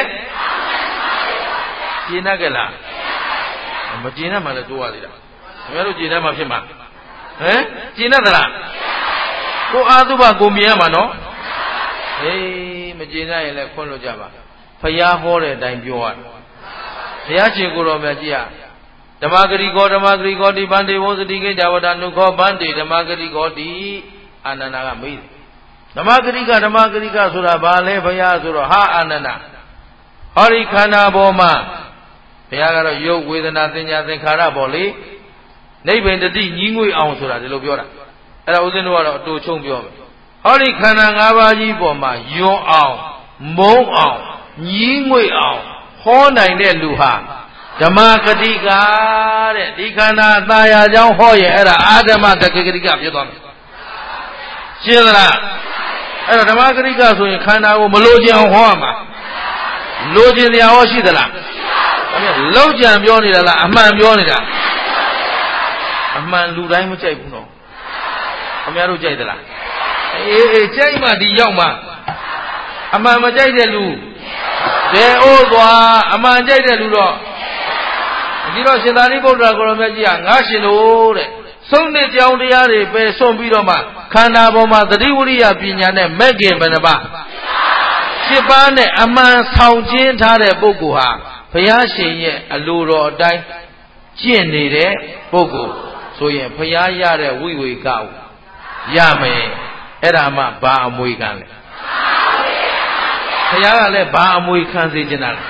ကျင်တတ်ကြလားမကျင်တတ်မှလည်းတိုးရသေးတာခင်ဗျားတို့ကျင်တတ်မှဖြစ်မှာဟမ်ကျင်တတ်သလားကိုအာသုဘကိုမြင်ရမှာနော်ဟေးမကျင်တတ်ရင်လည်းခွန့်လို့ကြပါဖယားဟောတဲ့အတိုင်းပြောရဘုရားရှင်ကိုယ်တော်မြတ်ကြီးကဓမ္မဂရိကောဓမ္မဂရိကောတိဗန္တိဝုစတိကေဇဝတနုခောဗန္တိဓမ္မဂရိကောတိအာနန္ဒာကမေးတယ်ဓမ္မဂရိကဓမ္မဂရိကဆိုတာဘာလဲဘုရားဆိုတော့ဟာအာနန္ဒာဟောဒီခန္ဓာပေါ်မှာဘုရားကတော့ယုတ်ဝေဒနာသင်ညာသင်္ခါရပေါ့လေနိဗ္ဗာန်တတိညီးငွေအောင်ဆိုတာဒီလိုပြောတာအဲ့ဒါဦးဇင်းတို့ကတော့အတူချုံပြောမယ်ဟောဒီခန္ဓာ၅ပါးကြီးပေါ်မှာယွန်းအောင်မုန်းအောင်ညီးငွေအောင်ဟောနိုင်တဲ့လူဟာဓမ္မဂတိကတဲ့ဒီခန္ဓာအသာယာကြောင်းဟောရဲ့အဲ့ဒါအာဓမ္မတက္ကဂတိကဖြစ်သွားမယ်ရှင်းသလားအဲ့တော့ဓမ္မဂရိကဆိုရင်ခန္ဓာကိုမလိုချင်အောင်ဟောရမှာလိုချင်တရားဟောရှိသလားအဲ့ဒါလောက်ကြံပြောနေတာလားအမှန်ပြောနေတာအမှန်လူတိုင်းမကြိုက်ဘူးနော်ခင်ဗျားတို့ကြိုက်သလားအေးအေးကြိုက်မှဒီရောက်မှအမှန်မကြိုက်တဲ့လူဒေအိုးသွားအမှန်ကြိုက်တဲ့လူတော့ဒီတော့ရှင်သာရိပုတ္တရာကိုရောမြတ်ကြီးကငါရှင်တို့တဲ့ဆုံးတဲ့ကြောင်းတရားတွေပဲဆုံးပြီးတော့မှခန္ဓာပေါ်မှာသတိဝိရိယပညာနဲ့မဲ့ခင်ဘယ်နှပါရှစ်ပါးနဲ့အမှန်ဆောင်ကျင်းထားတဲ့ပုဂ္ဂိုလ်ဟာဘုရားရှင်ရဲ့အလိုတော်အတိုင်းကျင့်နေတဲ့ပုဂ္ဂိုလ်ဆိုရင်ဘုရားရတဲ့ဝိဝေကကိုရမယ်အဲ့ဒါမှဘာအမွေခံလဲဘုရားကလည်းဘာအမွေခံစေချင်တာလဲ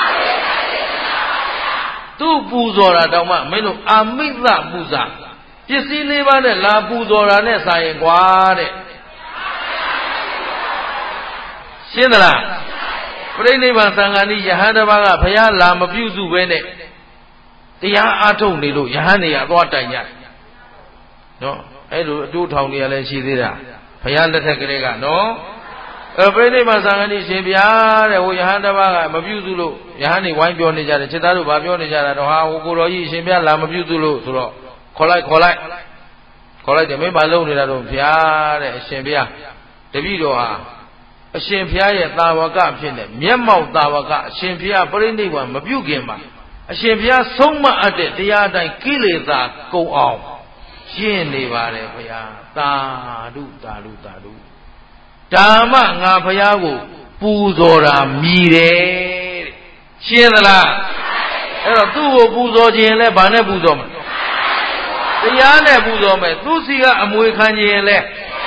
သူ့ပူဇော်တာတောင်မှမင်းတို့အာမိသပူဇာပစ္စည်းလေးပါးနဲ့လာပူဇော်တာနဲ့ဆိုင်ရင်ကွာတဲ့ရှင်းသလားပြိဋိဘံသံဃာနိယဟန်တစ်ပါးကဘုရားလာမပြုစုပဲနဲ့တရားအားထုတ်နေလို့ယဟန်တွေကအသွားတိုင်ကြတယ်နော်အဲ့လိုအတူထောင်တွေကလည်းရှိသေးတာဘုရားလက်ထက်ကလေးကနော်အဲပြိဋိဘံသံဃာနိရှင်ဗျာတဲ့ဟိုယဟန်တစ်ပါးကမပြုစုလို့ယဟန်တွေဝိုင်းပြောနေကြတယ်ခြေသားတို့ဘာပြောနေကြတာတော့ဟာဟိုကိုတော်ကြီးရှင်ဗျာလာမပြုစုလို့ဆိုတော့ခေါ်လိုက်ခေါ်လိုက်ခေါ်လိုက်တယ်မင်းမလုံးနေတာတော့ဘုရားတဲ့အရှင်ဘုရားတပည့်တော်ဟာအရှင်ဘုရားရဲ့တာဝကဖြစ်နေမျက်မှောက်တာဝကအရှင်ဘုရားပြိဋိဘံမပြုခင်မှာအရှင်ဘုရားဆုံးမအပ်တဲ့တရားတိုင်းကိလေသာကုန်အောင်ရှင်းနေပါတယ်ဘုရားသာဓုသာဓုသာဓုဓမ္မငါဘုရားကိုပူဇော်တာမြည်တယ်တဲ့ရှင်းသလားအဲ့တော့သူ့ကိုပူဇော်ခြင်းလဲဘာနဲ့ပူဇော်မလဲတရားနဲ့ပူဇော်မယ်သူစီကအမွေခံခြင်းလဲ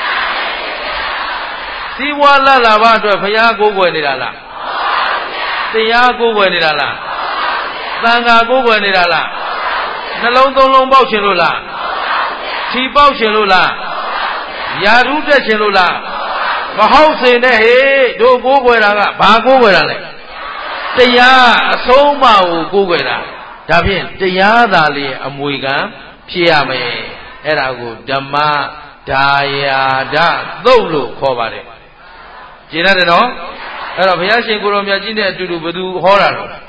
စီဝါလာလာဘအတွက်ဘုရားကိုးကွယ်နေတာလားတရားကိုးကွယ်နေတာလားသံဃာကိုးကွယ်နေတာလားနှလုံးသုံးလုံးပေါက်ရှင်လို့လားခြေပေါက်ရှင်လို့လားယာဓုတက်ရှင်လို့လားမဟုတ်စေနဲ့ဟေးတို့ကိုးကွယ်တာကဘာကိုးကွယ်တာလဲတရားအဆုံးအမကိုကိုးကွယ်တာဒါဖြင့်တရားသာလေအမွေခံဖြစ်ရမယ်အဲ့ဒါကိုဓမ္မဒါယာဒသုတ်လို့ခေါ်ပါတယ်ကျင်ရတယ်နော်အဲ့တော့ဘုရားရှင်ကိုရောမြတ်ကြီးနဲ့အတူတူဘယ်သူဟောတာတော့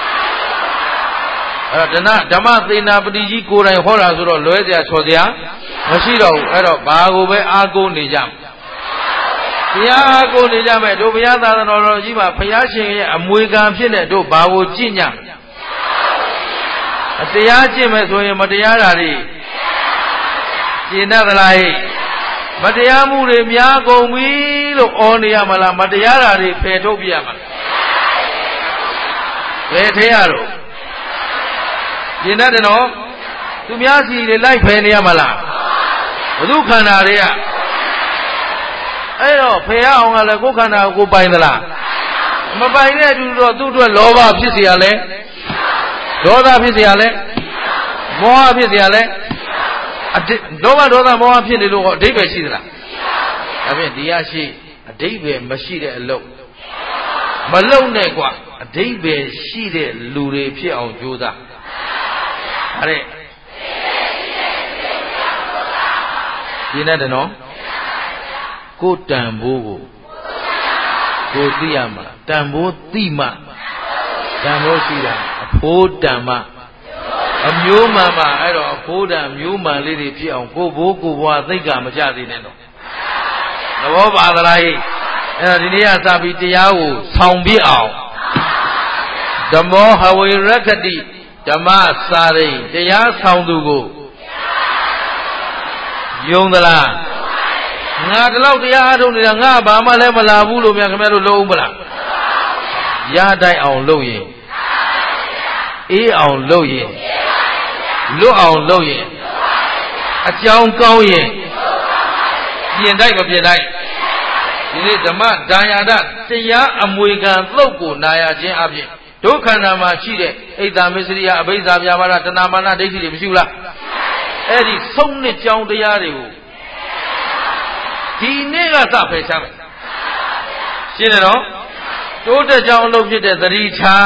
အဲ့တော့ဓမ္မသေနာပတိကြီးကိုယ်တိုင်ဟောတာဆိုတော့လွဲစရာချော်စရာမရှိတော့ဘူးအဲ့တော့ဘာကိုပဲအားကိုးနေကြဘုရားအားကိုးနေကြမယ်တို့ဘုရားသာသနာတော်ကြီးမှာဘုရားရှင်ရဲ့အမွေခံဖြစ်တဲ့တို့ဘာကိုကြင့်ညအတရားကျင့်မယ်ဆိုရင်မတရားတာတွေကျင့်တတ်သလားဟိမတရားမှုတွေများကုန်ပြီလို့ဩနေရမလားမတရားတာတွေဖယ်ထုတ်ပြရမလားဖယ်ထဲရတော့ကျင့်တတ်တယ်နော်သူများစီတွေလိုက်ဖယ်နေရမလားဘု து ခန္ဓာတွေကအဲ့တော့ဖယ်ရအောင်ကလည်းကိုယ်ခန္ဓာကိုပိုင်သလားမပိုင်တဲ့အတူတော့သူ့အတွက်လောဘဖြစ်เสียရလဲဒေါသဖြစ်เสียရလဲမောဟဖြစ်เสียရလဲလောဘဒေါသမောဟဖြစ်နေလို့အဓိပ္ပာယ်ရှိသလားဒါဖြင့်ဒီရရှိအဓိပ္ပာယ်မရှိတဲ့အလုပ်မလုံနဲ့กว่าအဓိပ္ပာယ်ရှိတဲ့လူတွေဖြစ်အောင်ကြိုးစားဒါတဲ့ဒီနဲ့တနော်ကိုတန်ဖိုးကိုကိုသိရမှာတန်ဖိုးသိမှတန်ဖိုးရှိတာအဖိုးတန်မှအမျိုးမှန်မှအဲ့တော့အဖိုးတန်မျိုးမှန်လေးတွေဖြစ်အောင်ကိုဘိုးကိုဘွားသိက္ခာမကြသေးနဲ့တော့သဘောပါသလားဟိအဲ့တော့ဒီနေ့ကစပြီးတရားကိုဆောင်ပြအောင်ဓမ္မောဟဝေရခတိဓမ္မစာရိတရားဆောင်သူကိုယုံသလားငါဒီလောက်တရားအားထုတ်နေတာငါဘာမှလည်းမလာဘူးလို့များခင်ဗျားတို့လုံးဦးမလားရတိုက်အောင်လုပ်ရင်အေးအောင်လုပ်ရင်လွတ်အောင်လုပ်ရင်အကြောင်းကောင်းရင်ပြင်တိုက်မပြင်တိုက်ဒီနေ့ဓမ္မဒါယာဒတရားအမွေခံသုတ်ကိုနာရခြင်းအပြင်ဒုက္ခန္တာမှာရှိတဲ့အိတ်တာမစ္စရိယအဘိဇ္ဇာပြာပါဒတဏမာနဒိဋ္ဌိတွေမရှိဘူးလားအဲ့ဒီဆုံးနှစ်ကြောင်းတရားတွေကိုဒီနေ့ကစဖယ်ရှားမယ်ရှင်းတယ်နော်တိုးတက်ကြောင်းအလုပ်ဖြစ်တဲ့သတိထား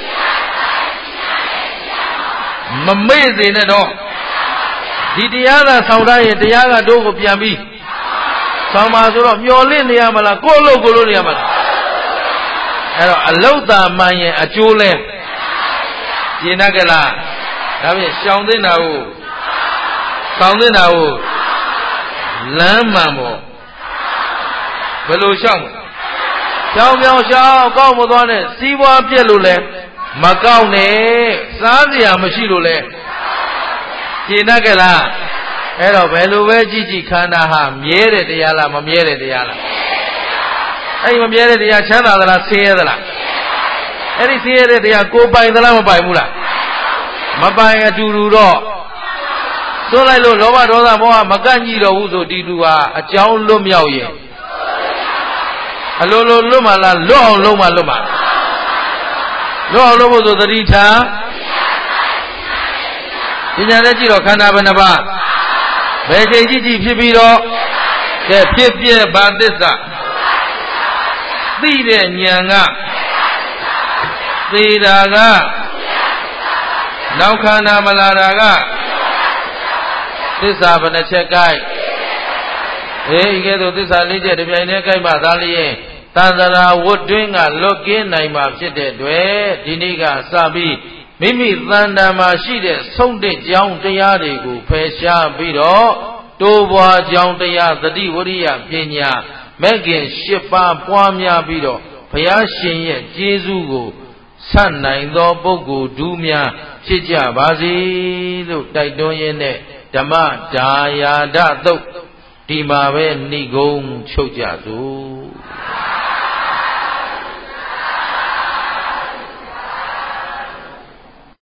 မမေ့စေနဲ့တော့ဒီတရားသာဆောင်ထားရင်တရားကတို့ကိုပြန်ပြီးဆောင်ပါဆိုတော့မျော်လင့်နေရမလားကိုယ့်လို့ကိုယ်လို့နေရမလားအဲ့တော့အလုတ်သာမှန်ရင်အကျိုးလဲရှင်းတတ်ကြလားဒါဖြင့်ရှောင်သင့်တာကိုဆောင်သင့်တာကိုလမ်းမှန်ပေါ့ဘယ်လိုရှောင်ရှောင်ပြောင်းရှောင်ကောက်မသွားနဲ့စီးပွားပြက်လို့လဲမကောက်နဲ့စားစရာမရှိလို့လဲရှင်းတတ်ကြလားအဲ့တော့ဘယ်လိုပဲကြည့်ကြည့်ခန္ဓာဟာမြဲတဲ့တရားလားမမြဲတဲ့တရားလားအဲ့ဒီမမြဲတဲ့တရားချမ်းသာသလားဆင်းရဲသလားအဲ့ဒီဆင်းရဲတဲ့တရားကိုပိုင်သလားမပိုင်ဘူးလားမပိုင်အတူတူတော့သွန်းလိုက်လို့လောဘဒေါသမောဟမကန့်ကြည့်တော့ဘူးဆိုဒီလူဟာအကြောင်းလွတ်မြောက်ရင်အလိုလိုလွတ်မှလားလွတ်အောင်လုံးမှလွတ်မှလွတ်အောင်လုပ်ဖို့ဆိုသတိထားပညာနဲ့ကြည့်တော့ခန္ဓာဘယ်နှပါးဘယ်ချိန်ကြည့်ကြည့်ဖြစ်ပြီးတော့ကဲဖြစ်ပြဘာသစ္စာသိတဲ့ဉာဏ်ကသေတာကနောက်ခန္ဓာမလာတာကသစ္စာဘယ်နှချက်ကိုက်အေးဤကဲ့သို့သစ္စာလေးချက်တစ်ပြိုင်တည်းကိုက်မှသာလျင်သန္တရာဝတ်တွင်းကလွတ်ကင်းနိုင်မှာဖြစ်တဲ့တွေ့ဒီနေ့ကစပြီးမိမိသန္တာမှာရှိတဲ့ဆုံးတဲ့ကြောင်းတရားတွေကိုဖယ်ရှားပြီးတော့တိုးပွားကြောင်းတရားသတိဝရိယပညာမဲ့ခင်ရှစ်ပါးပွားများပြီးတော့ဘုရားရှင်ရဲ့ကျေးဇူးကိုဆတ်နိုင်သောပုဂ္ဂိုလ်ဒုများဖြစ်ကြပါစေလို့တိုက်တွန်းရင်းနဲ့ဓမ္မဒါယာဒသုတ်ဒီမှာပဲဏိဂုံးချုပ်ကြစို့